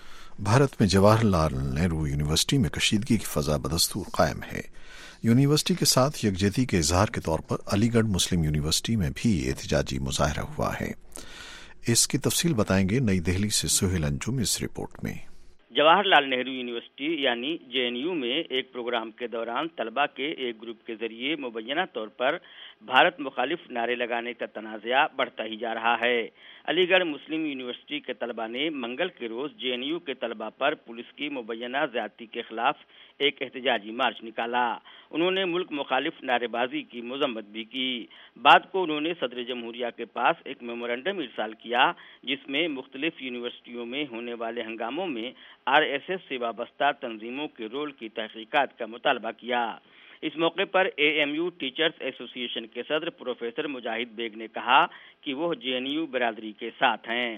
Speaker 1: Bharat میں جواہر لال نہرو یونیورسٹی میں کشیدگی کی فضا بدستور قائم ہے۔ یونیورسٹی کے ساتھ یکجہتی کے اظہار کے طور پر علی گڑھ مسلم یونیورسٹی میں بھی احتجاجی مظاہرہ ہوا ہے۔ اس کی تفصیل بتائیں گے نئی دہلی سے سہیل انجم اس رپورٹ میں۔
Speaker 4: جواہر لال نہرو یونیورسٹی یعنی JNU میں ایک پروگرام کے دوران طلبہ کے ایک گروپ کے ذریعے مبینہ طور پر بھارت مخالف نعرے لگانے کا تنازعہ بڑھتا ہی جا رہا ہے۔ علی گڑھ مسلم یونیورسٹی کے طلبہ نے منگل کے روز JNU کے طلبہ پر پولیس کی مبینہ زیادتی کے خلاف ایک احتجاجی مارچ نکالا۔ انہوں نے ملک مخالف نعرے بازی کی مذمت بھی کی۔ بعد کو انہوں نے صدر جمہوریہ کے پاس ایک میمورنڈم ارسال کیا، جس میں مختلف یونیورسٹیوں میں ہونے والے ہنگاموں میں RSS سے وابستہ تنظیموں کے رول کی تحقیقات کا مطالبہ کیا۔ اس موقع پر AMU ٹیچرز ایسوسی ایشن کے صدر پروفیسر مجاہد بیگ نے کہا کہ وہ JNU برادری کے ساتھ ہیں۔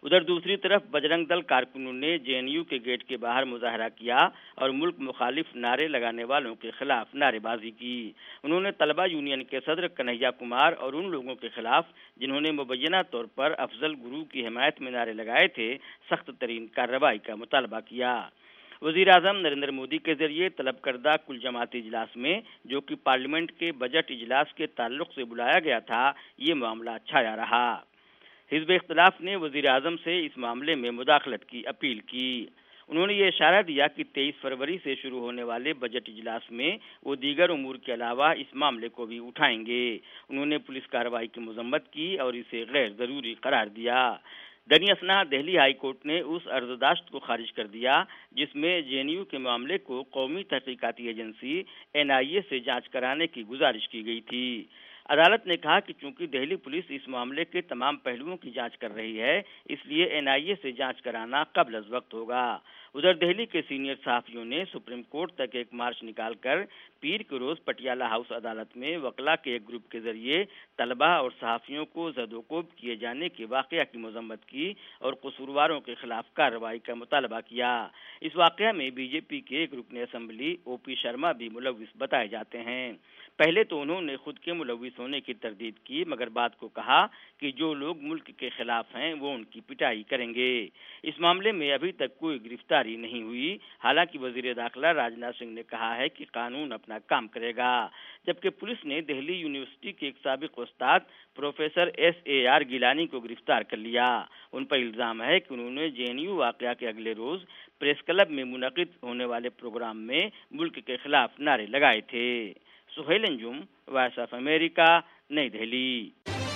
Speaker 4: उधर दूसरी तरफ बजरंग दल कारकुनों ने जेएनयू के गेट के बाहर मुजाहरा किया और मुल्क मुखालिफ नारे लगाने वालों के खिलाफ नारेबाजी की। उन्होंने तलबा यूनियन के सदर कन्हैया कुमार और उन लोगों के खिलाफ जिन्होंने मुबैना तौर पर अफजल गुरु की हिमायत में नारे लगाए थे, सख्त तरीन कार्रवाई का मुतालबा किया। वजीर आजम नरेंद्र मोदी के जरिए तलब करदा कुल जमाती इजलास में, जो कि पार्लियामेंट के बजट इजलास के ताल्लुक से बुलाया गया था, ये मामला छाया रहा। हिज़्ब इख्तिलाफ ने वजीर आजम से इस मामले में मुदाखलत की अपील की। उन्होंने ये इशारा दिया कि 23 फरवरी से शुरू होने वाले बजट इजलास में वो दीगर उमूर के अलावा इस मामले को भी उठाएंगे। उन्होंने पुलिस कार्रवाई की मजम्मत की और इसे गैर जरूरी करार दिया। दनी असना दिल्ली हाई कोर्ट ने उस अर्जदाश्त को खारिज कर दिया जिसमें जेएनयू के मामले को कौमी तहकीकाती एजेंसी NIA से जांच कराने की गुजारिश की गई थी। अदालत ने कहा कि चूंकि दिल्ली पुलिस इस मामले के तमाम पहलुओं की जांच कर रही है, इसलिए NIA से जांच कराना कब्ल अज़ वक्त होगा। उधर दिल्ली के सीनियर सहाफियों ने सुप्रीम कोर्ट तक एक मार्च निकालकर पीर के रोज पटियाला हाउस अदालत में वकला के एक ग्रुप के जरिए तलबा और सहाफियों को ज़दोकोब किए जाने के वाक़या की मजम्मत की और कसूरवारों के खिलाफ कार्रवाई का मुतालबा किया। इस वाक़या में बीजेपी के एक रुकने असेंबली OP शर्मा भी मुलव्विस बताए जाते हैं। पहले तो उन्होंने खुद के मुलव्विस होने की तरदीद की, मगर बाद को कहा कि जो लोग मुल्क के खिलाफ हैं वो उनकी पिटाई करेंगे। इस मामले में अभी तक कोई गिरफ्तारी नहीं हुई। हालांकि वजीर दाखिला राजनाथ सिंह ने कहा है कि कानून अपना काम करेगा, जबकि पुलिस ने दिल्ली यूनिवर्सिटी के एक साबिक उस्ताद प्रोफेसर SAR गिलानी को गिरफ्तार कर लिया। उन पर इल्जाम है कि उन्होंने जेएनयू वाक़या के अगले रोज प्रेस क्लब में मुनक़िद होने वाले प्रोग्राम में मुल्क के खिलाफ नारे लगाए थे। Suhail Anjum, voice of America, New Delhi.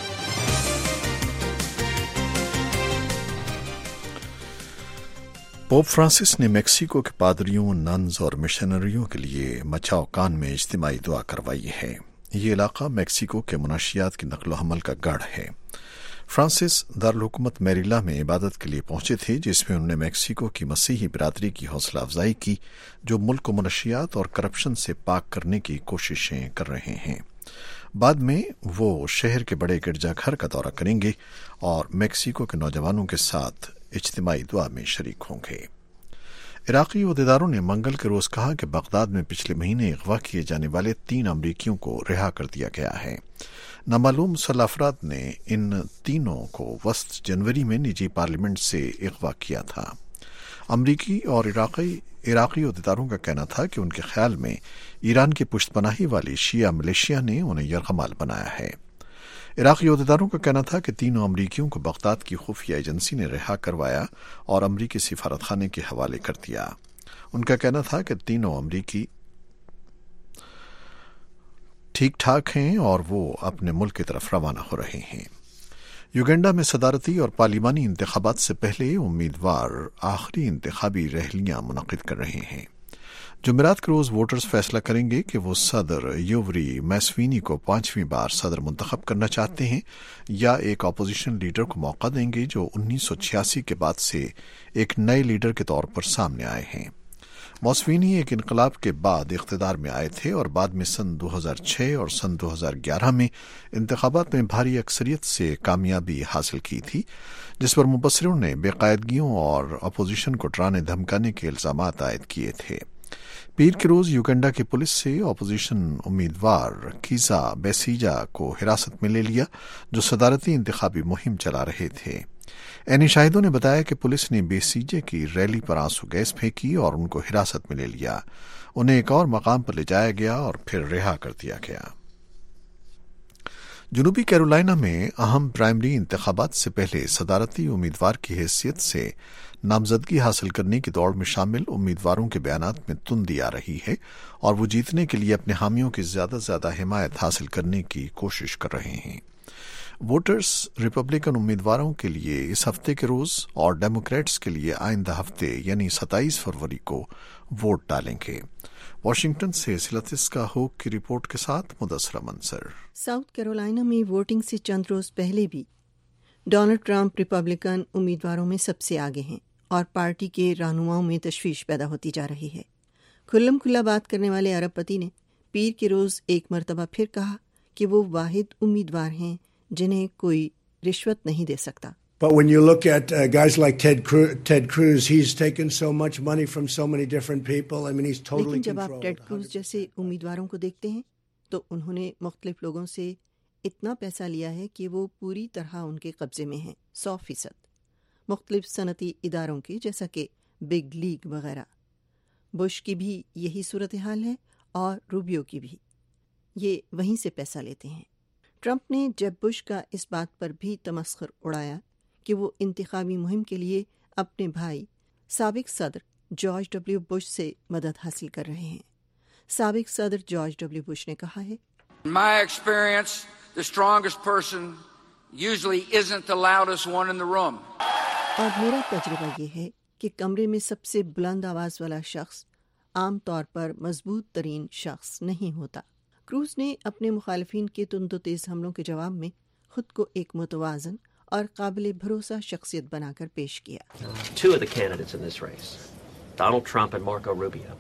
Speaker 1: Pope Francis ने मेक्सिको के पादरियों, नन्स और मिशनरियों के लिए मचाओकान में इज्तिमाई दुआ करवाई है। ये इलाका मेक्सिको के मुनाशियात की नकलो हमल का गढ़ है। फ्रांसिस दारुल हुकूमत मैरीला में इबादत के लिए पहुंचे थे, जिसमें उन्होंने मेक्सिको की मसीही बिरादरी की हौसला अफजाई की, जो मुल्क को मुनशियात और करप्शन से पाक करने की कोशिशें कर रहे हैं। बाद में वो शहर के बड़े गिरजाघर का दौरा करेंगे और मेक्सिको के नौजवानों के साथ इज्तिमाई दुआ में शरीक होंगे। इराकी अहदेदारों ने मंगल के रोज कहा कि बगदाद में पिछले महीने अगवा किए जाने वाले 3 अमरीकियों को रिहा कर दिया गया है। नामालूम मुसल्लह अफराद ने इन तीनों को वस्त जनवरी में निजी पार्लियामेंट से अगवा किया था। अमरीकी और इराकी अहदेदारों का कहना था कि उनके ख्याल में ईरान की पुश्तपनाही वाली शिया मिलिशिया ने उन्हें यरगमाल बनाया है। इराकी अहदेदारों का कहना था कि तीनों अमरीकियों को बगदाद की खुफिया एजेंसी ने रिहा करवाया और अमरीकी सिफारतखाने के हवाले कर दिया। उनका कहना था कि तीनों अमरीकी ठीक ठाक हैं और वो अपने मुल्क की तरफ रवाना हो रहे हैं। युगांडा में सदारती और पार्लिमानी इंतखाबात से पहले उम्मीदवार आखिरी इंतखाबी रैलियां मुनक़िद कर रहे हैं। जुमेरात के रोज वोटर्स फैसला करेंगे कि वो सदर योवरी मैस्वीनी को 5वीं बार सदर मुंतखब करना चाहते हैं या एक अपोजिशन लीडर को मौका देंगे जो 1986 के बाद से एक नए लीडर के तौर पर सामने आए हैं। मौसवीनी एक इनकलाब के बाद इख्तिदार में आए थे और बाद में सन 2006 और सन 2011 में इंतखाबात में भारी अक्सरियत से कामयाबी हासिल की थी, जिस पर मुबस्सिरों ने बेकायदगियों और अपोजिशन को डराने धमकाने के इल्जाम आयद किए थे। पीर के रोज युगांडा की पुलिस से अपोजिशन उम्मीदवार कीजा बेसीजा को हिरासत में ले लिया, जो सदारती इंतखाबी मुहिम चला रहे थे। एनी शाहिदों ने बताया कि पुलिस ने बेसीजे की रैली पर आंसू गैस फेंकी और उनको हिरासत में ले लिया। उन्हें एक और मकाम पर ले जाया गया और फिर रिहा कर दिया गया। जनूबी कैरोलिना में अहम प्राइमरी इंतखाबात से पहले सदारती उम्मीदवार की हैसियत से नामजदगी हासिल करने की दौड़ में शामिल उम्मीदवारों के बयानात में तुंदी आ रही है और वो जीतने के लिए अपने हामियों की ज्यादा से ज्यादा हिमायत हासिल करने की कोशिश कर रहे हैं। वोटर्स रिपब्लिकन उम्मीदवारों के लिए इस हफ्ते के रोज और डेमोक्रेट्स के लिए आइंदा हफ्ते यानी 27 फरवरी को वोट डालेंगे। वाशिंगटन से सिलतिस्का होक की रिपोर्ट के साथ मुदस्सरा मंसर।
Speaker 13: साउथ कैरोलिना में वोटिंग से चंद रोज पहले भी डोनाल्ड ट्रंप रिपब्लिकन उम्मीदवारों में सबसे आगे हैं और पार्टी के रहनुमाओं में तशवीश पैदा होती जा रही है। खुल्लम खुल्ला बात करने वाले अरबपति ने पीर के रोज एक मरतबा फिर कहा कि वो वाहिद उम्मीदवार हैं जिन्हें कोई रिश्वत नहीं दे सकता।
Speaker 5: But when you look at guys like Ted Cruz, he's taken so much money from so many different people. I mean, he's totally
Speaker 13: लेकिन जब आप
Speaker 5: controlled.
Speaker 13: टेड क्रूज जैसे उम्मीदवारों को देखते हैं तो उन्होंने मुख्तलिफ लोगों से इतना पैसा लिया है कि वो पूरी तरह उनके कब्जे में है, 100%। मुख्तलिफ सनती इदारों की, जैसा कि बिग लीग वगैरह। बुश की भी यही सूरत हाल है और रूबियो की भी, ये वहीं से पैसा लेते हैं। ट्रंप ने जब बुश का इस बात पर भी तमस्खुर उड़ाया कि वो इंतखाबी मुहिम के लिए अपने भाई साबिक सदर जॉर्ज डब्ल्यू बुश से मदद हासिल कर रहे हैं। साबिक सदर जॉर्ज डब्ल्यू बुश ने कहा है,
Speaker 8: In my experience, the strongest person usually isn't the loudest one in the room.
Speaker 13: और मेरा तजुर्बा ये है कि कमरे में सबसे बुलंद आवाज वाला शख्स आम तौर पर मजबूत तरीन शख्स नहीं होता। क्रूज ने अपने मुखालिफिन के तुंदो तेज हमलों के जवाब में खुद को एक मुतवाज़न और काबिल भरोसा शख्सियत बनाकर पेश किया।
Speaker 9: Two of the candidates in this race, Donald Trump and Marco Rubio,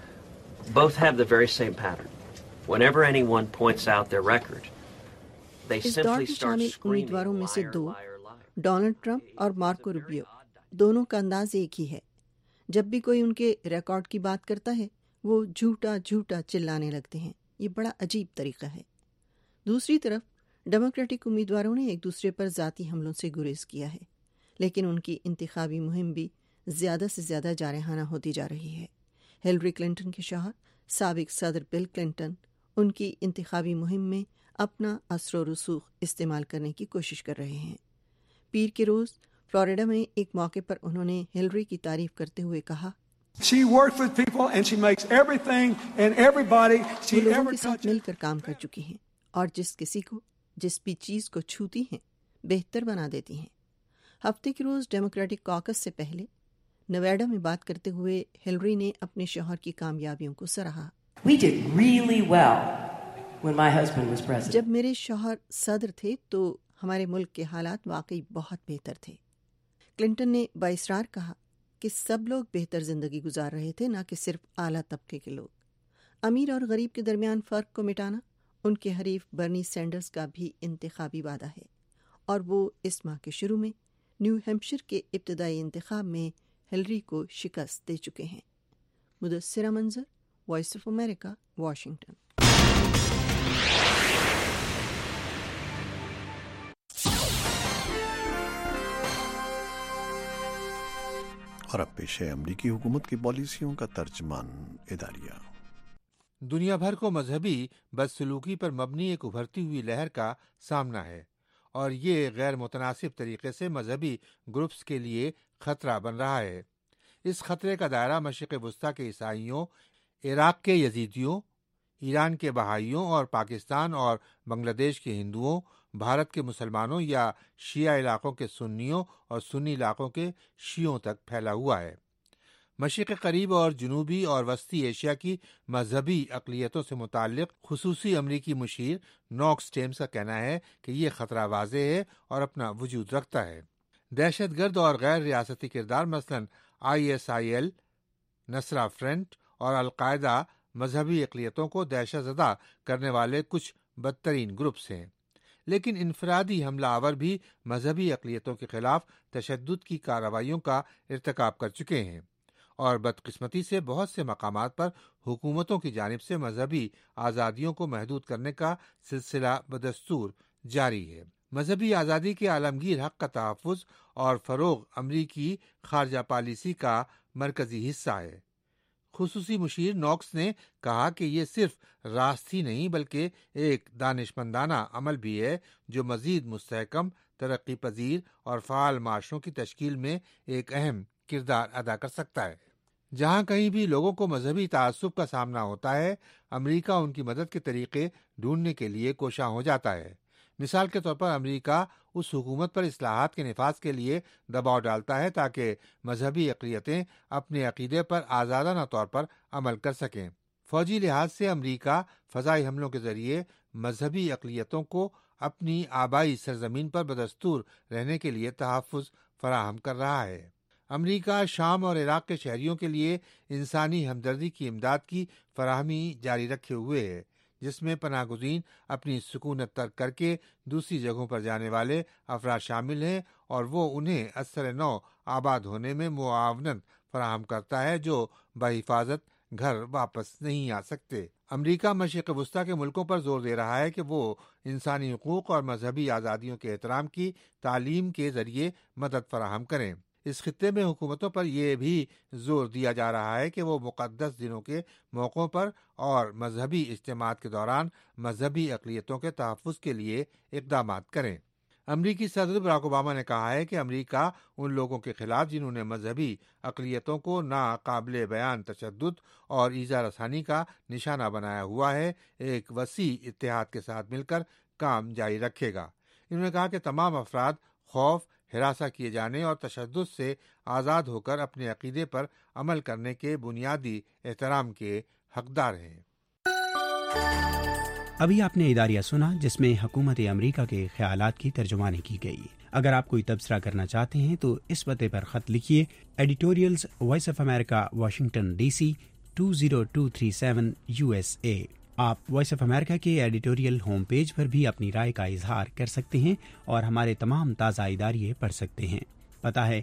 Speaker 9: both have the very same pattern. Whenever anyone points out their record, they
Speaker 13: इस दौर
Speaker 9: simply
Speaker 13: में
Speaker 9: start
Speaker 13: शामिल
Speaker 9: screaming,
Speaker 13: उम्मीदवारों में से
Speaker 9: liar,
Speaker 13: दो,
Speaker 9: liar, liar.
Speaker 13: डोनाल्ड ट्रंप और Marco Rubio, दोनों का अंदाज एक ही है। जब भी कोई उनके रिकॉर्ड की बात करता है वो झूठा झूठा चिल्लाने लगते हैं। ये बड़ा अजीब तरीका है। दूसरी तरफ डेमोक्रेटिक उम्मीदवारों ने एक दूसरे पर ज़ाती हमलों से गुरेज किया है, लेकिन उनकी इंतखाबी मुहिम भी ज़्यादा से ज़्यादा जारहाना होती जा रही है। हिलरी क्लिंटन के शौहर साबिक सदर बिल क्लिंटन उनकी इंतखाबी मुहिम में अपना असर और रसूख इस्तेमाल करने की कोशिश कर रहे हैं। पीर के रोज़ फ्लोरिडा में एक मौके पर उन्होंने हिलरी की तारीफ करते हुए कहा,
Speaker 24: She works with people and she makes everything and everybody she
Speaker 13: वो लोगों
Speaker 24: ever
Speaker 13: के साथ
Speaker 24: touches.
Speaker 13: मिलकर काम कर चुकी हैं और जिस किसी को जिस भी चीज़ को छूती हैं बेहतर बना देती हैं। हफ्ते के रोज़ डेमोक्रेटिक कॉकस से पहले नवेडा में बात करते हुए हिलरी ने अपने शौहर की कामयाबियों को सराहा।
Speaker 25: We did really well when my husband was president.
Speaker 13: जब मेरे शौहर सदर थे तो हमारे मुल्क के हालात वाकई बहुत बेहतर थे। क्लिंटन ने बाइसरार कहा कि सब लोग बेहतर जिंदगी गुजार रहे थे, ना कि सिर्फ आला तबके के लोग। अमीर और गरीब के दरमियान फ़र्क को मिटाना उनके हरीफ बर्नी सैंडर्स का भी इंतखाबी वादा है और वो इस माह के शुरू में न्यू हैम्पशायर के इब्तदाई इंतखाब में हिलरी को शिकस्त दे चुके हैं। मुदस्सिरा Manzar, voice of America, Washington.
Speaker 1: और अब पेश है अमरीकी हुकूमत की पॉलिसियों का तर्जमान इदारिया।
Speaker 10: दुनिया भर को मजहबी बदसलूकी पर मबनी एक उभरती हुई लहर का सामना है और ये गैर मुतनासिब तरीके से मजहबी ग्रुप्स के लिए खतरा बन रहा है। इस खतरे का दायरा मशरिक़ वुस्ता के ईसाइयों, इराक के यजीदियों, ईरान के बहाइयों और पाकिस्तान और बांग्लादेश के हिंदुओं, भारत के मुसलमानों या शिया इलाकों के सुन्नियों और सुन्नी इलाकों के शियों तक फैला हुआ है। मशरिक़ करीब और जनूबी और वस्ती एशिया की मजहबी अक़लियतों से मुताल्लिक़ खुसूसी अमरीकी मुशीर नॉक्स टेम्स का कहना है कि ये खतरा वाज़ेह है और अपना वजूद रखता है। दहशतगर्द और गैर रियासती किरदार मसलन ISIL, नसरा फ्रंट और अलकायदा मजहबी अक़लियतों को दहशतज़दा करने वाले कुछ बदतरीन ग्रुप्स हैं, लेकिन इनफरादी हमलावर भी मजहबी अक़लियतों के खिलाफ तशद्दुद की कार्रवाइयों का इर्तिकाब कर चुके हैं और बदकिस्मती से बहुत से मकामात पर हुकूमतों की जानिब से मजहबी आज़ादियों को महदूद करने का सिलसिला बदस्तूर जारी है। मजहबी आज़ादी के आलमगीर हक़ का तहफ़्फ़ुज़ और फ़रोग़ अमरीकी ख़ारजा पॉलिसी का मरकज़ी हिस्सा है। खुसूसी मुशीर नॉक्स ने कहा कि ये सिर्फ रास्त ही नहीं बल्कि एक दानिशमंदाना अमल भी है जो मज़ीद मुस्तहकम, तरक्की पजीर और फ़ाल माशरों की तश्कील में एक अहम किरदार अदा कर सकता है। जहाँ कहीं भी लोगों को मजहबी तासुब का सामना होता है, अमरीका उनकी मदद के तरीके ढूंढने के लिए कोशां हो जाता है। मिसाल के तौर पर अमरीका उस हुकूमत पर इस्लाहात के निफाज के लिए दबाव डालता है ताकि मजहबी अक़लियतें अपने अक़ीदे पर आज़ादाना तौर पर अमल कर सकें। फ़ौजी लिहाज से अमरीका फ़ज़ाई हमलों के ज़रिए मजहबी अक़लियतों को अपनी आबाई सरजमीन पर बदस्तूर रहने के लिए तहफ़्फ़ुज़ फराहम कर रहा है। अमरीका शाम और इराक के शहरियों के लिए इंसानी हमदर्दी की इमदाद की फराहमी जारी रखे हुए है, جس میں پناہ گزین اپنی سکونت ترک کر کے دوسری جگہوں پر جانے والے افراد شامل ہیں اور وہ انہیں اثر نو آباد ہونے میں معاونت فراہم کرتا ہے جو بحفاظت گھر واپس نہیں آ سکتے۔ امریکہ مشرق وسطیٰ کے ملکوں پر زور دے رہا ہے کہ وہ انسانی حقوق اور مذہبی آزادیوں کے احترام کی تعلیم کے ذریعے مدد فراہم کریں۔ اس خطے میں حکومتوں پر یہ بھی زور دیا جا رہا ہے کہ وہ مقدس دنوں کے موقعوں پر اور مذہبی اجتماعات کے دوران مذہبی اقلیتوں کے تحفظ کے لیے اقدامات کریں۔ امریکی صدر براک اوباما نے کہا ہے کہ امریکہ ان لوگوں کے خلاف جنہوں نے مذہبی اقلیتوں کو ناقابل بیان تشدد اور ایذا رسانی کا نشانہ بنایا ہوا ہے، ایک وسیع اتحاد کے ساتھ مل کر کام جاری رکھے گا۔ انہوں نے کہا کہ تمام افراد خوف، ہراساں کیے جانے اور تشدد سے آزاد ہو کر اپنے عقیدے پر عمل کرنے کے بنیادی احترام کے حقدار ہیں۔
Speaker 11: ابھی آپ نے اداریہ سنا جس میں حکومت امریکہ کے خیالات کی ترجمانی کی گئی۔ اگر آپ کوئی تبصرہ کرنا چاہتے ہیں تو اس پتے پر خط لکھیے، editorials voice of America, Washington D C 20237 USA۔ آپ وائس آف امریکہ کے ایڈیٹوریل ہوم پیج پر بھی اپنی رائے کا اظہار کر سکتے ہیں اور ہمارے تمام تازہ اداریے پڑھ سکتے ہیں۔ پتہ ہے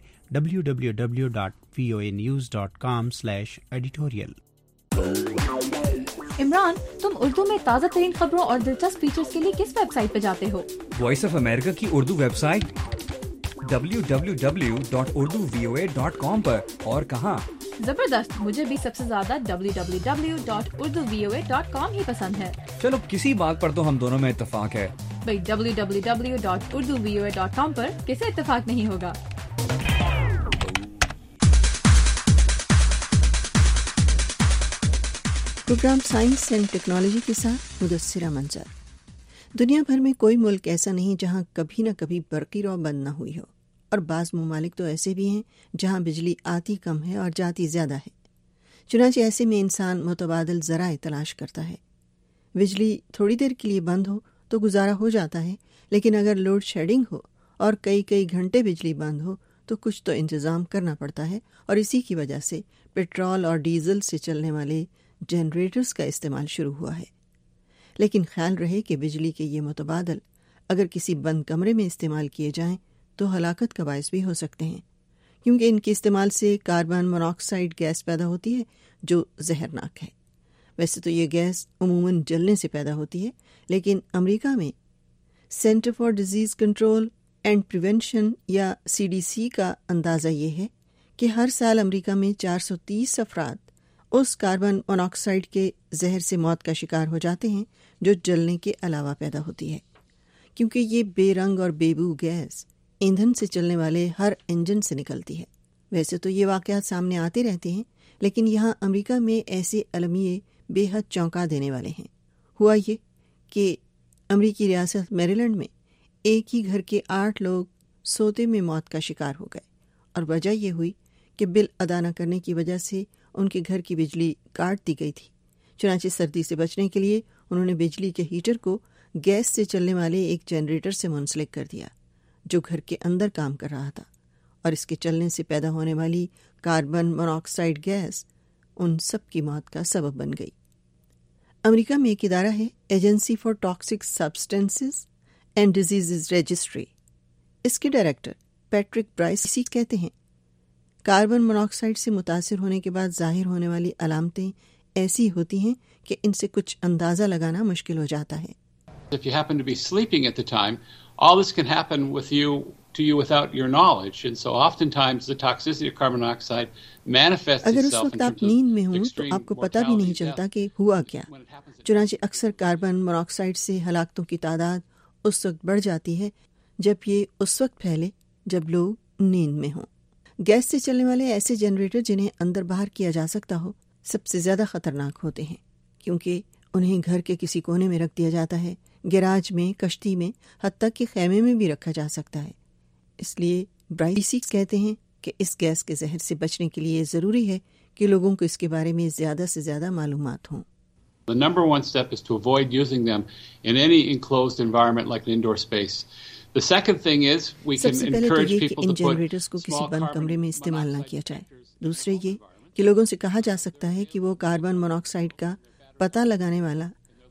Speaker 11: www.voanews.com/editorial۔
Speaker 12: عمران، تم اردو میں تازہ ترین خبروں اور دلچسپ فیچرز کے لیے کس ویب سائٹ پہ جاتے ہو؟
Speaker 14: وائس آف امریکہ کی اردو ویب سائٹ www.urduvoa.com پر۔ اور کہاں؟
Speaker 12: زبردست، مجھے بھی سب سے زیادہ www.urduvoa.com ہی پسند ہے۔
Speaker 14: چلو کسی بات پر تو ہم دونوں میں اتفاق ہے۔
Speaker 12: بھئی www.urduvoa.com پر کسے اتفاق نہیں ہوگا؟
Speaker 13: پروگرام سائنس اینڈ ٹیکنالوجی کے ساتھ مدثرہ منظر۔ دنیا بھر میں کوئی ملک ایسا نہیں جہاں کبھی نہ کبھی برقی رو بند نہ ہوئی ہو، اور بعض ممالک تو ایسے بھی ہیں جہاں بجلی آتی کم ہے اور جاتی زیادہ ہے۔ چنانچہ ایسے میں انسان متبادل ذرائع تلاش کرتا ہے۔ بجلی تھوڑی دیر کے لیے بند ہو تو گزارا ہو جاتا ہے، لیکن اگر لوڈ شیڈنگ ہو اور کئی گھنٹے بجلی بند ہو تو کچھ تو انتظام کرنا پڑتا ہے، اور اسی کی وجہ سے پیٹرول اور ڈیزل سے چلنے والے جنریٹرز کا استعمال شروع ہوا ہے۔ لیکن خیال رہے کہ بجلی کے یہ متبادل اگر کسی بند کمرے میں استعمال کیے جائیں تو ہلاکت کا باعث بھی ہو سکتے ہیں، کیونکہ ان کے استعمال سے کاربن موناکسائڈ گیس پیدا ہوتی ہے جو زہرناک ہے۔ ویسے تو یہ گیس عموماً جلنے سے پیدا ہوتی ہے، لیکن امریکہ میں centre for disease control and prevention یا CDC کا اندازہ یہ ہے کہ ہر سال امریکہ میں 430 افراد اس کاربن موناکسائڈ کے زہر سے موت کا شکار ہو جاتے ہیں جو جلنے کے علاوہ پیدا ہوتی ہے، کیونکہ یہ بے رنگ اور بے بو گیس ایندھن سے چلنے والے ہر انجن سے نکلتی ہے۔ ویسے تو یہ واقعات سامنے آتے رہتے ہیں، لیکن یہاں امریکہ میں ایسے المیے بے حد چونکا دینے والے ہیں۔ ہوا یہ کہ امریکی ریاست میریلینڈ میں ایک ہی گھر کے 8 لوگ سوتے میں موت کا شکار ہو گئے، اور وجہ یہ ہوئی کہ بل ادا نہ کرنے کی وجہ سے ان کے گھر کی بجلی کاٹ دی گئی تھی۔ چنانچہ سردی سے بچنے کے لیے انہوں نے بجلی کے ہیٹر کو گیس سے چلنے والے ایک جنریٹر سے منسلک کر دیا جو گھر کے اندر کام کر رہا تھا، اور اس کے چلنے سے پیدا ہونے والی کاربن موناکسائڈ گیس ان سب کی موت کا سبب بن گئی۔ امریکہ میں ایک ادارہ ہے، agency for toxic substances and diseases registry. اس کے ڈائریکٹر پیٹرک برائس کہتے ہیں، کاربن موناکسائڈ سے متاثر ہونے کے بعد ظاہر ہونے والی علامتیں ایسی ہوتی ہیں کہ ان سے کچھ اندازہ لگانا مشکل ہو جاتا ہے۔
Speaker 16: If you happen to be sleeping at the time, all this can happen to you without your knowledge, and so oftentimes the toxicity of carbon monoxide manifests
Speaker 13: اگر اس
Speaker 16: itself
Speaker 13: وقت
Speaker 16: in
Speaker 13: آپ
Speaker 16: terms
Speaker 13: نیند
Speaker 16: of
Speaker 13: میں ہوں تو
Speaker 16: extreme
Speaker 13: آپ کو پتہ بھی نہیں
Speaker 16: mortality,
Speaker 13: چلتا
Speaker 16: death.
Speaker 13: کہ ہوا کیا۔ چنانچہ اکثر کاربن موناکسائڈ سے ہلاکتوں کی تعداد اس وقت بڑھ جاتی ہے جب یہ اس وقت پھیلے جب لوگ نیند میں ہوں۔ گیس سے چلنے والے ایسے جنریٹر جنہیں اندر باہر کیا جا سکتا ہو سب سے زیادہ خطرناک ہوتے ہیں، کیونکہ انہیں گھر کے کسی کونے میں رکھ دیا جاتا ہے، گیراج میں، کشتی میں، حتیٰ کہ خیمے میں بھی رکھا جا سکتا ہے۔ اس لیے برائسی کہتے ہیں کہ اس گیس کے زہر سے بچنے کے لیے ضروری ہے کہ لوگوں کو اس کے بارے میں زیادہ سے زیادہ معلومات ہوں۔
Speaker 16: The number one step is to avoid using them in any enclosed environment like an indoor space. The second thing is we
Speaker 13: sub
Speaker 16: can
Speaker 13: سے پہلے تو
Speaker 16: encourage
Speaker 13: یہ کہ
Speaker 16: people
Speaker 13: ان
Speaker 16: to put
Speaker 13: جنریٹرز کو کسی
Speaker 16: small
Speaker 13: بند
Speaker 16: carbon
Speaker 13: کمرے میں استعمال نہ کیا جائے۔ دوسرے یہ کہ لوگوں سے کہا جا سکتا ہے کہ وہ کاربن موناکسائڈ کا پتہ لگانے والا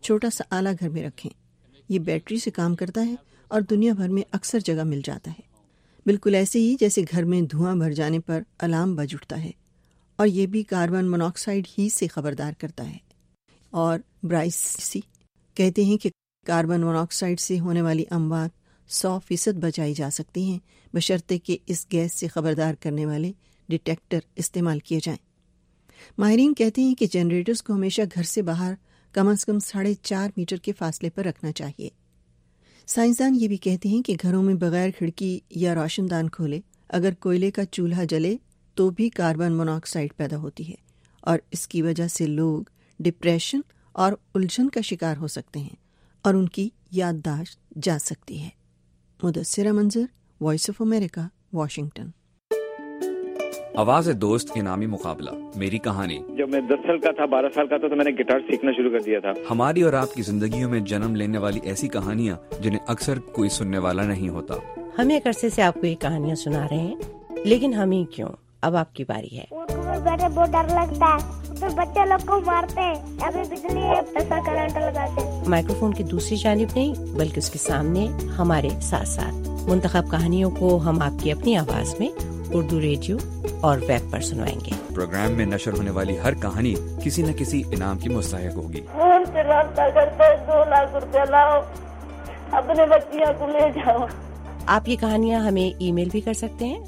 Speaker 13: چھوٹا سا آلہ گھر میں رکھیں. یہ بیٹری سے کام کرتا ہے اور دنیا بھر میں اکثر جگہ مل جاتا ہے. بالکل ایسے ہی جیسے گھر میں دھواں بھر جانے پر الارم بج اٹھتا ہے، اور یہ بھی کاربن موناکسائیڈ ہی سے خبردار کرتا ہے. اور برائس کہتے ہیں کہ کاربن موناکسائیڈ سے ہونے والی اموات 100% بچائی جا سکتی ہیں، بشرطے کہ اس گیس سے خبردار کرنے والے ڈیٹیکٹر استعمال کیے جائیں. ماہرین کہتے ہیں کہ جنریٹرز کو ہمیشہ گھر سے باہر کم از کم 4.5 میٹر کے فاصلے پر رکھنا چاہیے. سائنسدان یہ بھی کہتے ہیں کہ گھروں میں بغیر کھڑکی یا روشن دان کھولے اگر کوئلے کا چولہا جلے تو بھی کاربن موناکسائیڈ پیدا ہوتی ہے، اور اس کی وجہ سے لوگ ڈپریشن اور الجھن کا شکار ہو سکتے ہیں اور ان کی یادداشت جا سکتی ہے. مدثرہ Manzar, voice of America, Washington.
Speaker 14: آواز دوست انعامی مقابلہ، میری کہانی.
Speaker 6: جب میں 10 سال کا تھا، 12 سال کا تھا تو میں نے گٹار سیکھنا شروع کر دیا تھا.
Speaker 14: ہماری اور آپ کی زندگیوں میں جنم لینے والی ایسی کہانیاں جنہیں اکثر کوئی سننے والا نہیں ہوتا.
Speaker 25: ہم ایک عرصے سے آپ کو یہ کہانیاں سنا رہے ہیں، لیکن ہم ہی کیوں، اب آپ کی باری ہے.
Speaker 17: بیٹھے بہت ڈر لگتا ہے، پھر بچے لوگ کو مارتے ہیں، ابھی بجلی ایسا کرنٹ لگاتے ہیں.
Speaker 25: مائکرو فون کی دوسری جانب نہیں بلکہ اس کے سامنے ہمارے ساتھ ساتھ منتخب کہانیوں کو ہم آپ کی اپنی آواز میں اردو ریڈیو اور ویب پر سنوائیں گے.
Speaker 14: پروگرام میں نشر ہونے والی ہر کہانی کسی نہ کسی انعام کی مستحق ہوگی.
Speaker 17: فون سے رابطہ کرتے 2 لاکھ روپیہ لاؤ، اپنے بچیاں کو لے جاؤ.
Speaker 25: آپ یہ کہانیاں ہمیں ای میل بھی کر سکتے ہیں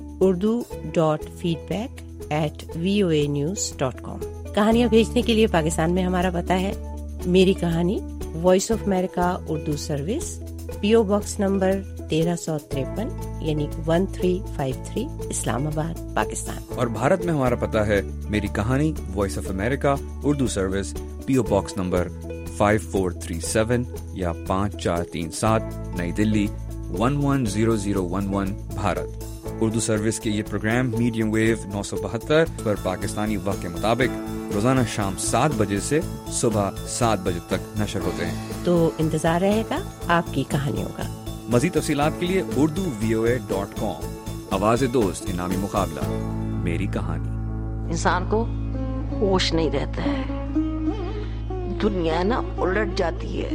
Speaker 25: urdu.feedback@voanews.com. کہانیاں بھیجنے کے لیے پاکستان میں ہمارا پتہ ہے میری کہانی، voice of America Urdu service, PO box number 1353 یعنی 1353 اسلام آباد، پاکستان.
Speaker 14: اور بھارت میں ہمارا پتہ ہے میری کہانی، voice of America Urdu service, PO box number 5437 یا 5437 نئی دلی 110011 بھارت. اردو سروس کے یہ پروگرام میڈیم ویو 972 پر پاکستانی وقت کے مطابق روزانہ شام 7 بجے سے صبح 7 بجے تک نشر ہوتے ہیں.
Speaker 25: تو انتظار رہے گا آپ کی کہانیوں کا.
Speaker 14: مزید تفصیلات کے لیے urduvoa.com. آواز دوست انعامی مقابلہ، میری کہانی.
Speaker 18: انسان کو ہوش نہیں رہتا ہے، دنیا نا الٹ جاتی ہے.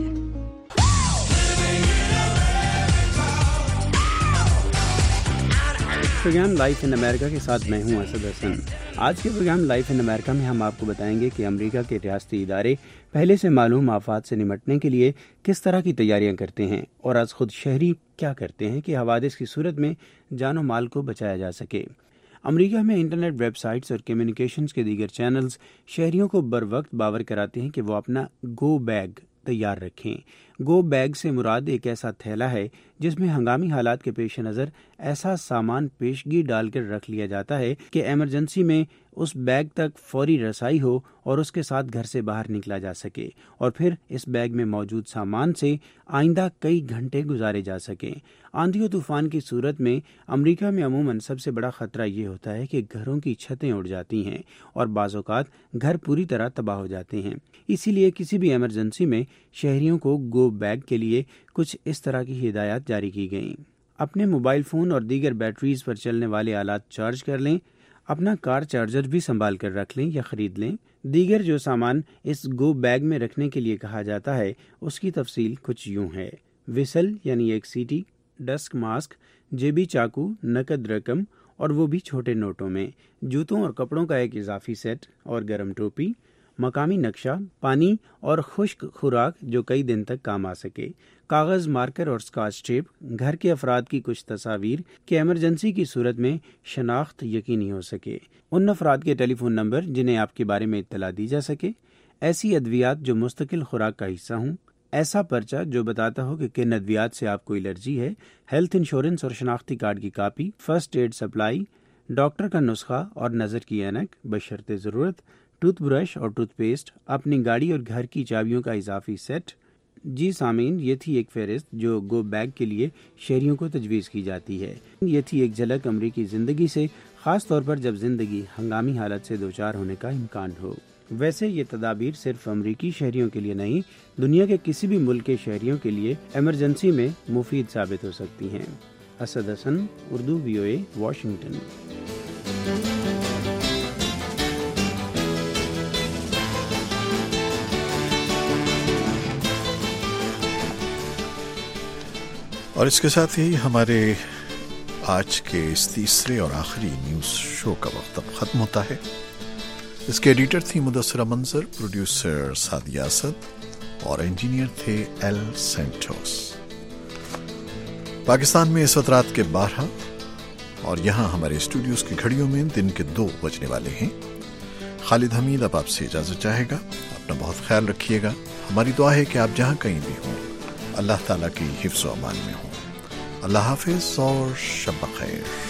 Speaker 11: پروگرام لائف ان امریکہ کے ساتھ میں ہوں اسد حسن. آج کے پروگرام لائف ان امریکہ میں ہم آپ کو بتائیں گے کہ امریکہ کے ریاستی ادارے پہلے سے معلوم آفات سے نمٹنے کے لیے کس طرح کی تیاریاں کرتے ہیں، اور از خود شہری کیا کرتے ہیں کہ حوادث کی صورت میں جان و مال کو بچایا جا سکے. امریکہ میں انٹرنیٹ ویب سائٹس اور کمیونیکیشنز کے دیگر چینلز شہریوں کو بر وقت باور کراتے ہیں کہ وہ اپنا گو بیگ تیار رکھیں. گو بیگ سے مراد ایک ایسا تھیلا ہے جس میں ہنگامی حالات کے پیش نظر ایسا سامان پیشگی ڈال کر رکھ لیا جاتا ہے کہ ایمرجنسی میں اس بیگ تک فوری رسائی ہو اور اس کے ساتھ گھر سے باہر نکلا جا سکے، اور پھر اس بیگ میں موجود سامان سے آئندہ کئی گھنٹے گزارے جا سکیں. آندھی و طوفان کی صورت میں امریکہ میں عموماً سب سے بڑا خطرہ یہ ہوتا ہے کہ گھروں کی چھتیں اڑ جاتی ہیں اور بعض اوقات گھر پوری طرح تباہ ہو جاتے ہیں. اسی لیے کسی بھی ایمرجنسی میں شہریوں کو گو بیگ کے لیے کچھ اس طرح کی ہدایات جاری کی گئیں. اپنے موبائل فون اور دیگر بیٹریز پر چلنے والے آلات چارج کر لیں. اپنا کار چارجر بھی سنبھال کر رکھ لیں یا خرید لیں. دیگر جو سامان اس گو بیگ میں رکھنے کے لیے کہا جاتا ہے اس کی تفصیل کچھ یوں ہے: وسل یعنی ایک سیٹی، ڈسک ماسک، جیبی چاقو، نقد رقم اور وہ بھی چھوٹے نوٹوں میں، جوتوں اور کپڑوں کا ایک اضافی سیٹ اور گرم ٹوپی، مقامی نقشہ، پانی اور خشک خوراک جو کئی دن تک کام آ سکے، کاغذ، مارکر اور اسکاچ ٹیپ، گھر کے افراد کی کچھ تصاویر کہ ایمرجنسی کی صورت میں شناخت یقینی ہو سکے، ان افراد کے ٹیلی فون نمبر جنہیں آپ کے بارے میں اطلاع دی جا سکے، ایسی ادویات جو مستقل خوراک کا حصہ ہوں، ایسا پرچہ جو بتاتا ہو کہ کن ادویات سے آپ کو الرجی ہے، ہیلتھ انشورنس اور شناختی کارڈ کی copy, first aid supply, doctor کا نسخہ اور نظر کی اینک بشرط ضرورت، ٹوتھ برش اور ٹوتھ پیسٹ، اپنی گاڑی اور گھر کی چابیوں کا اضافی سیٹ. جی سامعین، یہ تھی ایک فہرست جو گو بیگ کے لیے شہریوں کو تجویز کی جاتی ہے. یہ تھی ایک جھلک امریکی زندگی سے، خاص طور پر جب زندگی ہنگامی حالت سے دوچار ہونے کا امکان ہو. ویسے یہ تدابیر صرف امریکی شہریوں کے لیے نہیں، دنیا کے کسی بھی ملک کے شہریوں کے لیے ایمرجنسی میں مفید ثابت ہو سکتی ہیں. Asad Hasan, Urdu VOA، Washington.
Speaker 1: اور اس کے ساتھ ہی ہمارے آج کے اس تیسرے اور آخری نیوز شو کا وقت اب ختم ہوتا ہے. اس کے ایڈیٹر تھی مدثرہ منظر، پروڈیوسر سعدیہ اسد اور انجینئر تھے ایل سینٹوس. پاکستان میں اس وقت رات کے 12 اور یہاں ہمارے اسٹوڈیوز کی گھڑیوں میں دن کے 2 بجنے والے ہیں. خالد حمید اب آپ سے اجازت چاہے گا. اپنا بہت خیال رکھیے گا. ہماری دعا ہے کہ آپ جہاں کہیں بھی ہوں اللہ تعالیٰ کی حفظ و امان میں ہوں. اللہ حافظ اور شب بخیر.